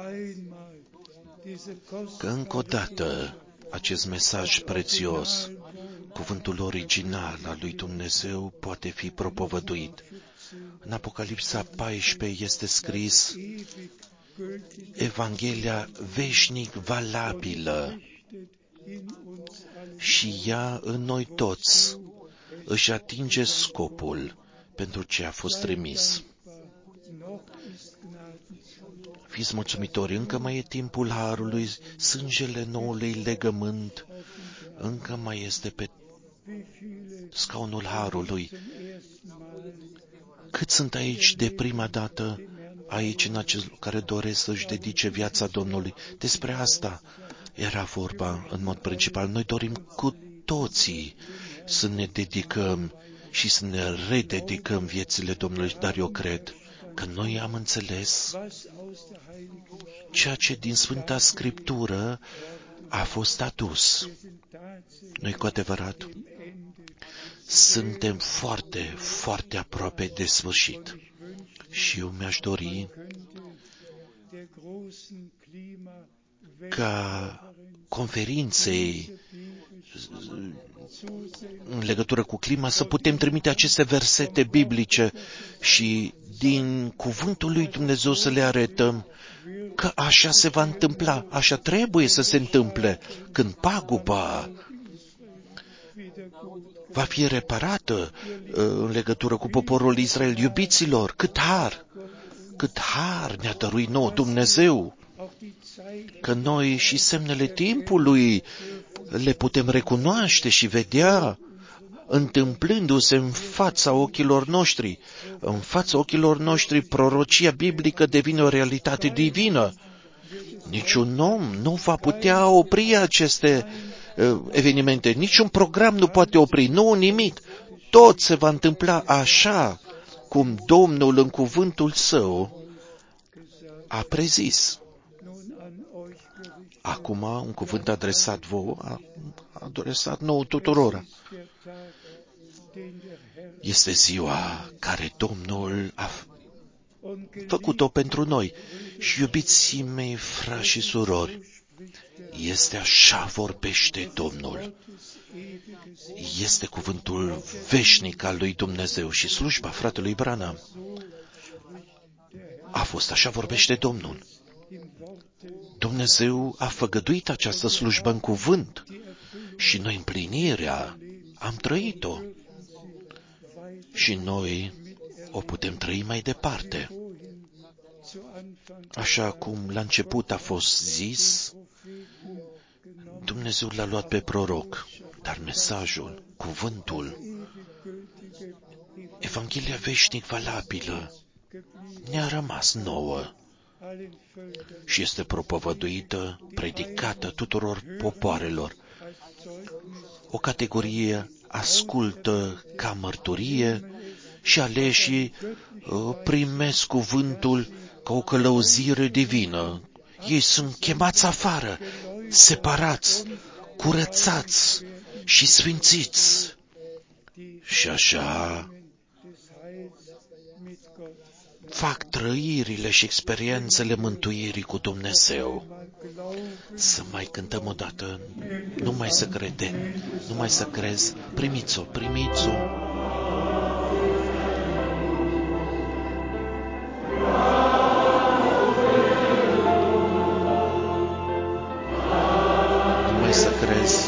S1: că încă o dată acest mesaj prețios, cuvântul original al lui Dumnezeu, poate fi propovăduit. În Apocalipsa paisprezece este scris Evanghelia veșnic valabilă și ea în noi toți își atinge scopul pentru ce a fost trimis. Fiți mulțumitori, încă mai e timpul harului, sângele noului legământ, încă mai este pe scaunul harului. Cât sunt aici de prima dată, aici în acest care doresc să-și dedice viața Domnului? Despre asta era vorba în mod principal. Noi dorim cu toții să ne dedicăm și să ne rededicăm viețile Domnului, dar eu cred că noi am înțeles ceea ce din Sfânta Scriptură a fost adus. Noi cu adevărat suntem foarte, foarte aproape de sfârșit. Și eu mi-aș dori ca conferinței în legătură cu clima, să putem trimite aceste versete biblice și din cuvântul lui Dumnezeu să le arătăm că așa se va întâmpla, așa trebuie să se întâmple, când paguba va fi reparată în legătură cu poporul Israel. Iubiților, cât har, cât har ne-a dăruit nouă Dumnezeu, că noi și semnele timpului le putem recunoaște și vedea întâmplându-se în fața ochilor noștri. În fața ochilor noștri, prorocia biblică devine o realitate divină. Niciun om nu va putea opri aceste uh, evenimente, niciun program nu poate opri, nu nimic. Tot se va întâmpla așa cum Domnul în cuvântul Său a prezis. Acum, un cuvânt adresat vouă, a adresat nouă tuturor. Este ziua care Domnul a făcut-o pentru noi. Și iubiții mei, frați și surori, este așa vorbește Domnul. Este cuvântul veșnic al lui Dumnezeu și slujba fratelui Branham a fost așa vorbește Domnul. Dumnezeu a făgăduit această slujbă în cuvânt și noi împlinirea am trăit-o și noi o putem trăi mai departe. Așa cum la început a fost zis, Dumnezeu l-a luat pe proroc, dar mesajul, cuvântul, Evanghelia veșnic valabilă ne-a rămas nouă și este propovăduită, predicată tuturor popoarelor. O categorie ascultă ca mărturie și aleșii primesc cuvântul ca o călăuzire divină. Ei sunt chemați afară, separați, curățați și sfințiți. Și așa fac trăirile și experiențele mântuirii cu Dumnezeu. Să mai cântăm o dată, nu mai să crede, nu mai să crezi, primiți-o, primiți-o. Nu mai să crezi.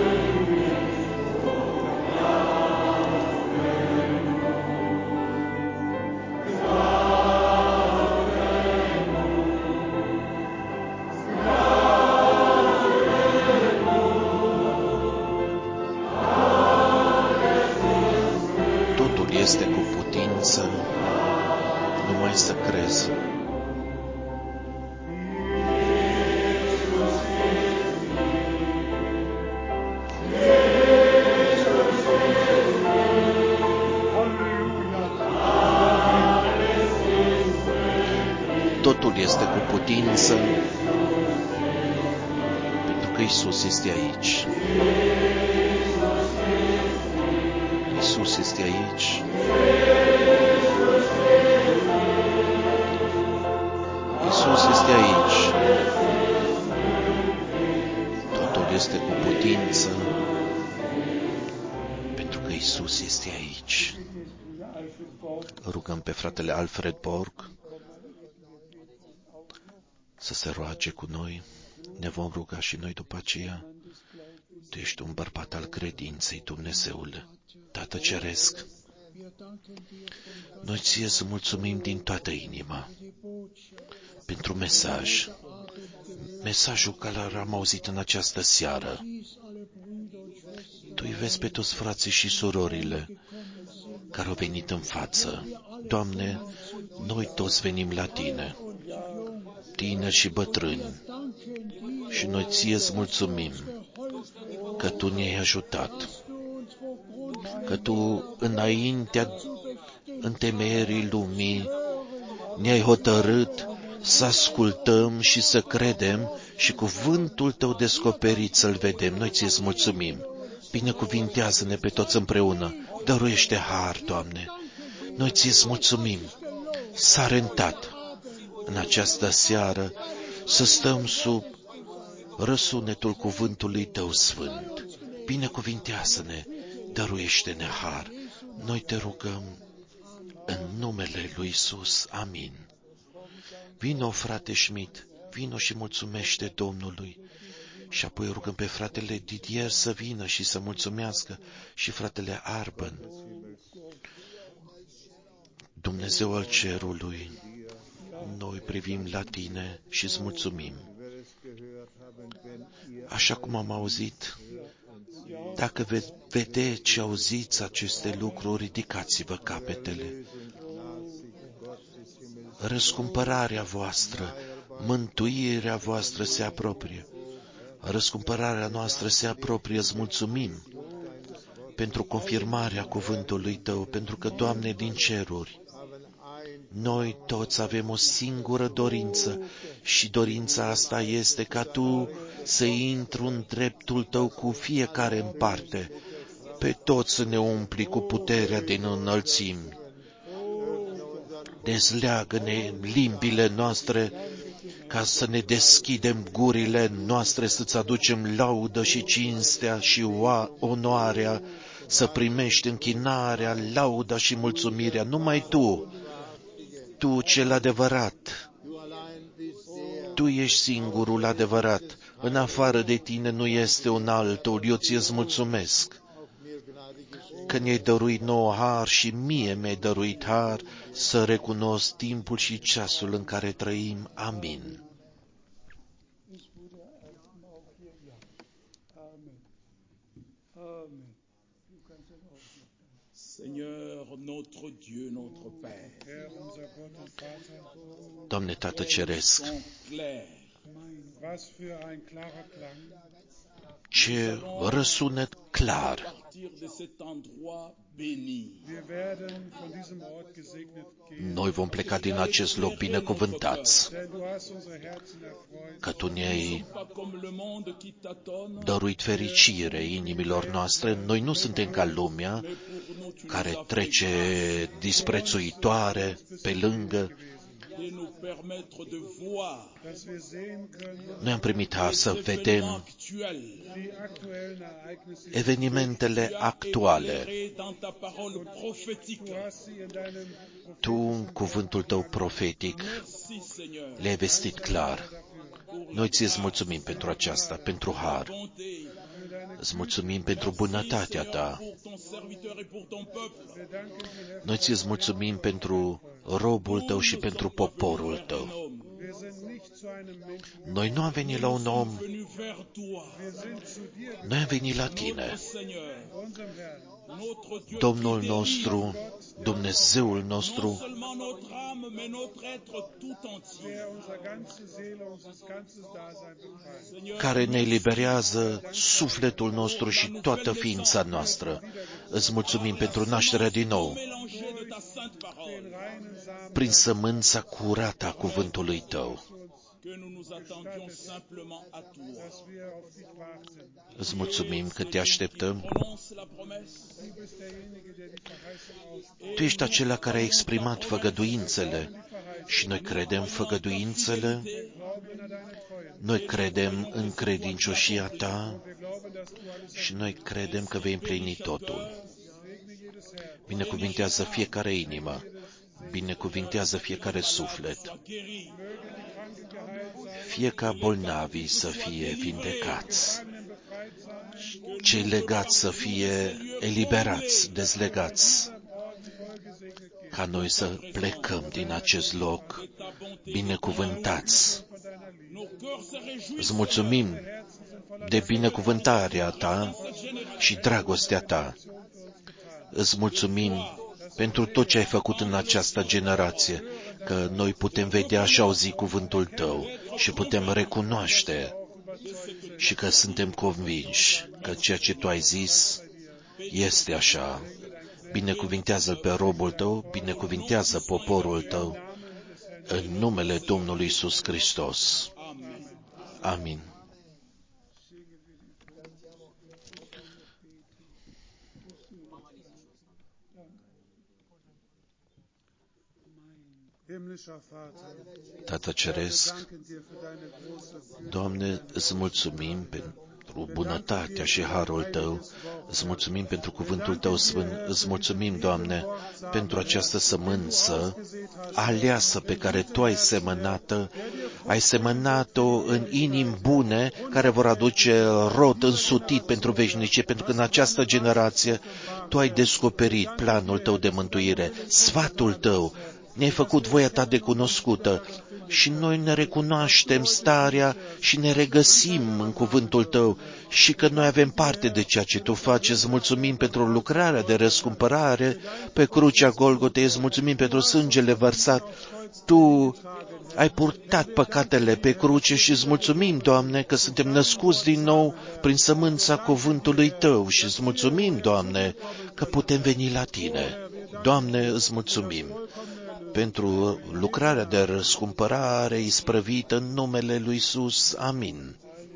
S1: Este cu putință, numai să crezi. Totul este cu putință, pentru că Iisus este aici. Iisus este aici. Iisus este aici. Totul este cu putință, pentru că Iisus este aici. Rugăm pe fratele Alfred Borg să se roage cu noi. Ne vom ruga și noi după aceea. Tu ești un bărbat al credinței, Dumnezeule, Tată Ceresc. Noi ție îți mulțumim din toată inima pentru mesaj, mesajul care am auzit în această seară. Tu îi vezi pe toți frații și surorile care au venit în față. Doamne, noi toți venim la Tine, tineri și bătrâni, și noi ție îți mulțumim că Tu ne-ai ajutat, că Tu, înaintea întemeierii lumii, ne-ai hotărât să ascultăm și să credem și cuvântul Tău descoperit să-L vedem. Noi ție îți mulțumim. Binecuvintează-ne pe toți împreună. Dăruiește har, Doamne. Noi ție îți mulțumim. S-a rentat în această seară să stăm sub răsunetul cuvântului Tău sfânt. Binecuvintează-ne, dăruiește-ne har. Noi te rugăm în numele lui Iisus. Amin. Vino, frate Schmidt, vino și mulțumește Domnului. Și apoi rugăm pe fratele Didier să vină și să mulțumească și fratele Arben. Dumnezeu al cerului, noi privim la tine și îți mulțumim. Așa cum am auzit, dacă veți vede ce auziți aceste lucruri, ridicați-vă capetele. Răscumpărarea voastră, mântuirea voastră se apropie. Răscumpărarea noastră se apropie, îți mulțumim pentru confirmarea cuvântului Tău, pentru că, Doamne, din ceruri, noi toți avem o singură dorință și dorința asta este ca Tu să intri în dreptul Tău cu fiecare în parte, pe toți să ne umpli cu puterea din înălțimi. Dezleagă-ne limbile noastre ca să ne deschidem gurile noastre, să-ți aducem laudă și cinstea și onoarea, să primești închinarea, lauda și mulțumirea. Numai Tu, Tu cel adevărat, Tu ești singurul adevărat. În afară de Tine nu este un altul. Eu ți-ți mulțumesc că ne-ai dăruit nouă har și mie mi-ai dăruit har să recunosc timpul și ceasul în care trăim. Amin. Doamne Tată Ceresc, ce răsunet clar! Noi vom pleca din acest loc binecuvântați, că Tu ne-ai dăruit fericire inimilor noastre. Noi nu suntem ca lumea care trece disprețuitoare pe lângă. Noi am primit har să vedem evenimentele actuale. Tu, în cuvântul Tău profetic, le-ai vestit clar. Noi Ți-ți mulțumim pentru aceasta, pentru har. Îți mulțumim pentru bunătatea Ta. Noi Ți-ți mulțumim pentru robul Tău și pentru poporul Tău. Noi nu am venit la un om, noi am venit la Tine. Domnul nostru, Dumnezeul nostru, care ne eliberează sufletul nostru și toată ființa noastră. Îți mulțumim pentru nașterea din nou, prin sămânța curată a cuvântului Tău. Îți mulțumim că Te așteptăm. Tu ești acela care a exprimat făgăduințele și noi credem făgăduințele, noi credem în credincioșia Ta și noi credem că vei împlini totul. Binecuvintează fiecare inimă, binecuvintează fiecare suflet. Fie ca bolnavii să fie vindecați, cei legați să fie eliberați, dezlegați, ca noi să plecăm din acest loc binecuvântați. Îți mulțumim de binecuvântarea Ta și dragostea Ta. Îți mulțumim pentru tot ce ai făcut în această generație, că noi putem vedea și auzi cuvântul Tău și putem recunoaște și că suntem convinși că ceea ce Tu ai zis este așa. Binecuvintează-L pe robul Tău, binecuvintează poporul Tău, în numele Domnului Iisus Hristos. Amin. Tată Ceresc, Doamne, îți mulțumim pentru bunătatea și harul Tău. Îți mulțumim pentru cuvântul Tău sfânt. Îți mulțumim, Doamne, pentru această sămânță aleasă pe care Tu ai semănat-o. Ai semănat-o în inimi bune care vor aduce rod însutit pentru veșnicie, pentru că în această generație Tu ai descoperit planul Tău de mântuire, sfatul Tău. Ne-ai făcut voia Ta de cunoscută și noi ne recunoaștem starea și ne regăsim în cuvântul Tău și că noi avem parte de ceea ce Tu faci. Îți mulțumim pentru lucrarea de răscumpărare pe crucea Golgotei, îți mulțumim pentru sângele vărsat. Tu ai purtat păcatele pe cruce și îți mulțumim, Doamne, că suntem născuți din nou prin sămânța cuvântului Tău și îți mulțumim, Doamne, că putem veni la Tine. Doamne, îți mulțumim pentru lucrarea de răscumpărare isprăvită în numele lui Iisus. Amin.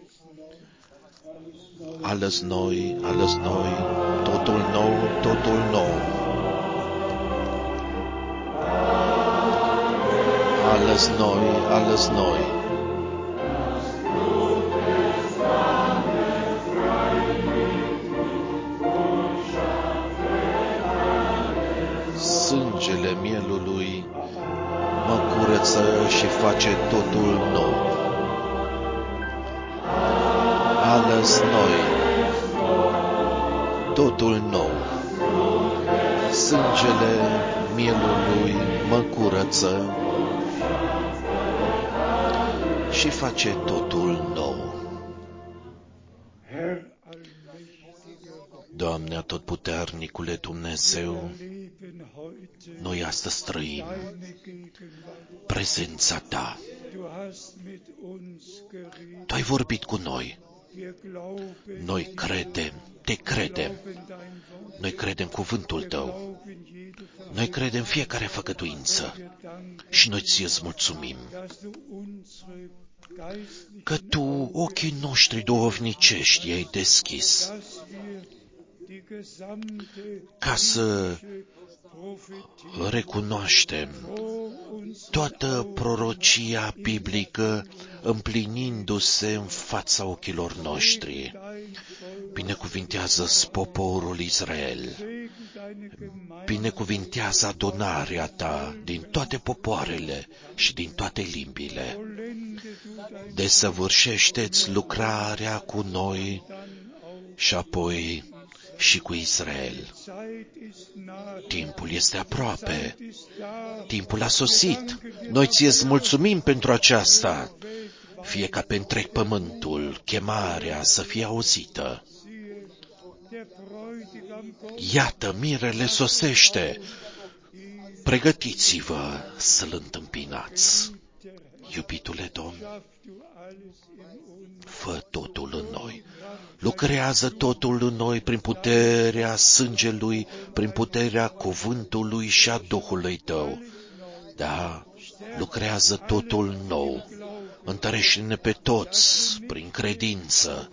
S1: Ales noi, ales noi, totul nou, totul nou. Ales noi, ales noi. Sângele mielului mă curăță și face totul nou. Ales noi, totul nou. Sângele mielului mă curăță și face totul nou. Doamne atotputernicule Dumnezeu, noi astăzi trăim prezența Ta. Tu ai vorbit cu noi. Noi credem, Te credem. Noi credem cuvântul Tău. Noi credem fiecare făgăduință. Și noi Ție îți mulțumim că Tu ochii noștri duhovnicești i-ai deschis ca să recunoaștem toată prorocia biblică împlinindu-se în fața ochilor noștri. Binecuvintează-ți poporul Israel, binecuvintează adunarea Ta din toate popoarele și din toate limbile. Desăvârșește-ți lucrarea cu noi și apoi și cu Israel. Timpul este aproape. Timpul a sosit. Noi Ție-ți mulțumim pentru aceasta. Fie ca pe întreg pământul chemarea să fie auzită. Iată, mirele sosește. Pregătiți-vă să-L întâmpinați. Iubitule Domn, fă totul în noi. Lucrează totul în noi prin puterea sângelui, prin puterea cuvântului și a Duhului Tău. Da, lucrează totul nou. Întărește-ne pe toți prin credință,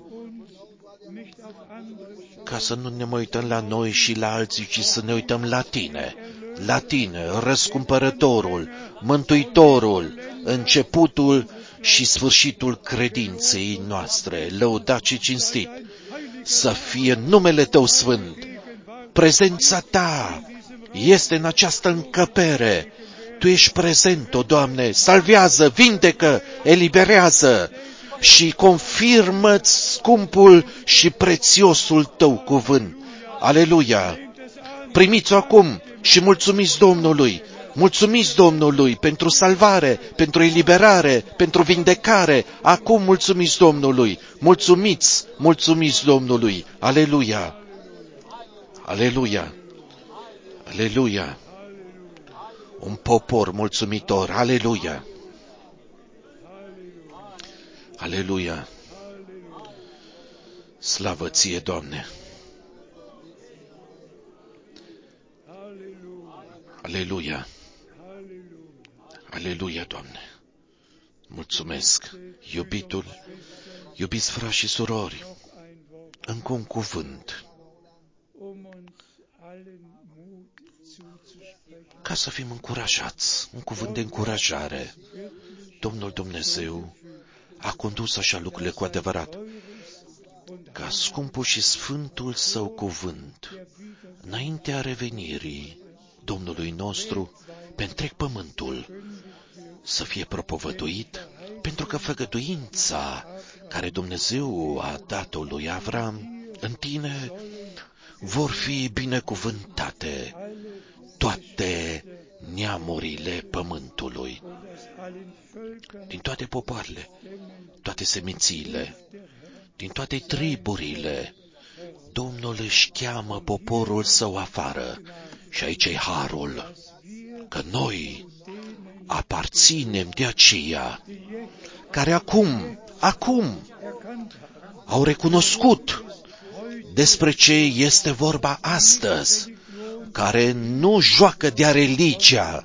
S1: ca să nu ne mai uităm la noi și la alții, ci să ne uităm la Tine, la Tine, Răscumpărătorul, Mântuitorul, începutul și sfârșitul credinței noastre, lăudat și cinstit, să fie numele Tău sfânt. Prezența Ta este în această încăpere. Tu ești prezent, o Doamne, salvează, vindecă, eliberează și confirmă-ți scumpul și prețiosul Tău cuvânt. Aleluia! Primiți-o acum și mulțumiți Domnului. Mulțumiți Domnului pentru salvare, pentru eliberare, pentru vindecare. Acum mulțumiți Domnului. Mulțumiți, mulțumiți Domnului. Aleluia! Aleluia! Aleluia! Un popor mulțumitor. Aleluia! Aleluia! Slavă Ție, Doamne! Aleluia! Aleluia, Doamne! Mulțumesc, iubitul, iubiți frați și surori, încă un cuvânt, ca să fim încurajați, un cuvânt de încurajare. Domnul Dumnezeu a condus așa lucrurile cu adevărat. ca scumpul și sfântul său cuvânt, înaintea revenirii Domnului nostru pe întreg pământul, să fie propovăduit, pentru că făgăduința care Dumnezeu a dat-o lui Avram în tine vor fi binecuvântate toate neamurile pământului, din toate popoarele, toate semințiile, din toate triburile. Domnul își cheamă poporul său afară și aici e harul, că noi aparținem de aceia care acum, acum au recunoscut despre ce este vorba astăzi, care nu joacă de-a religia,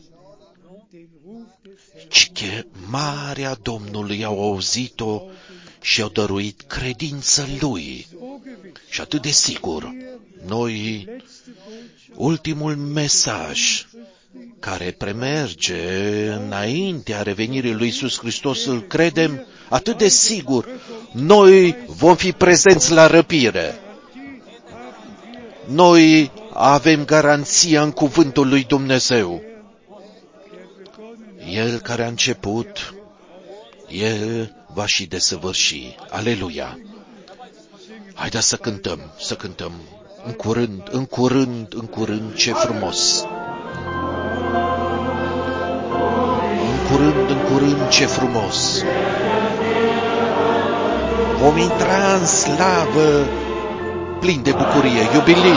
S1: ci chemarea Domnului au auzit-o și au dăruit credință Lui. Și atât de sigur, noi, ultimul mesaj care premerge înaintea revenirii lui Iisus Hristos, îl credem atât de sigur, noi vom fi prezenți la răpire. Noi avem garanția în cuvântul lui Dumnezeu. El care a început, El va și desăvârși. Aleluia! Haideți să cântăm, să cântăm. În curând, în curând, în curând, ce frumos! În curând, în curând, ce frumos! Vom intra în slavă plin de bucurie, iubilit.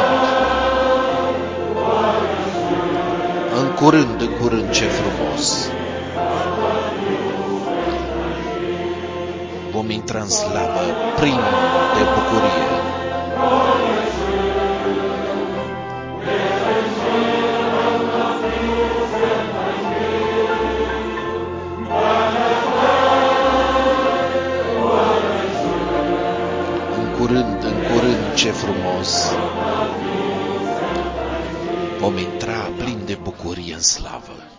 S1: În curând, în curând, ce frumos! Vom intra în slavă plin de bucurie. În curând, în curând, ce frumos! Vom intra plin de bucurie în slavă.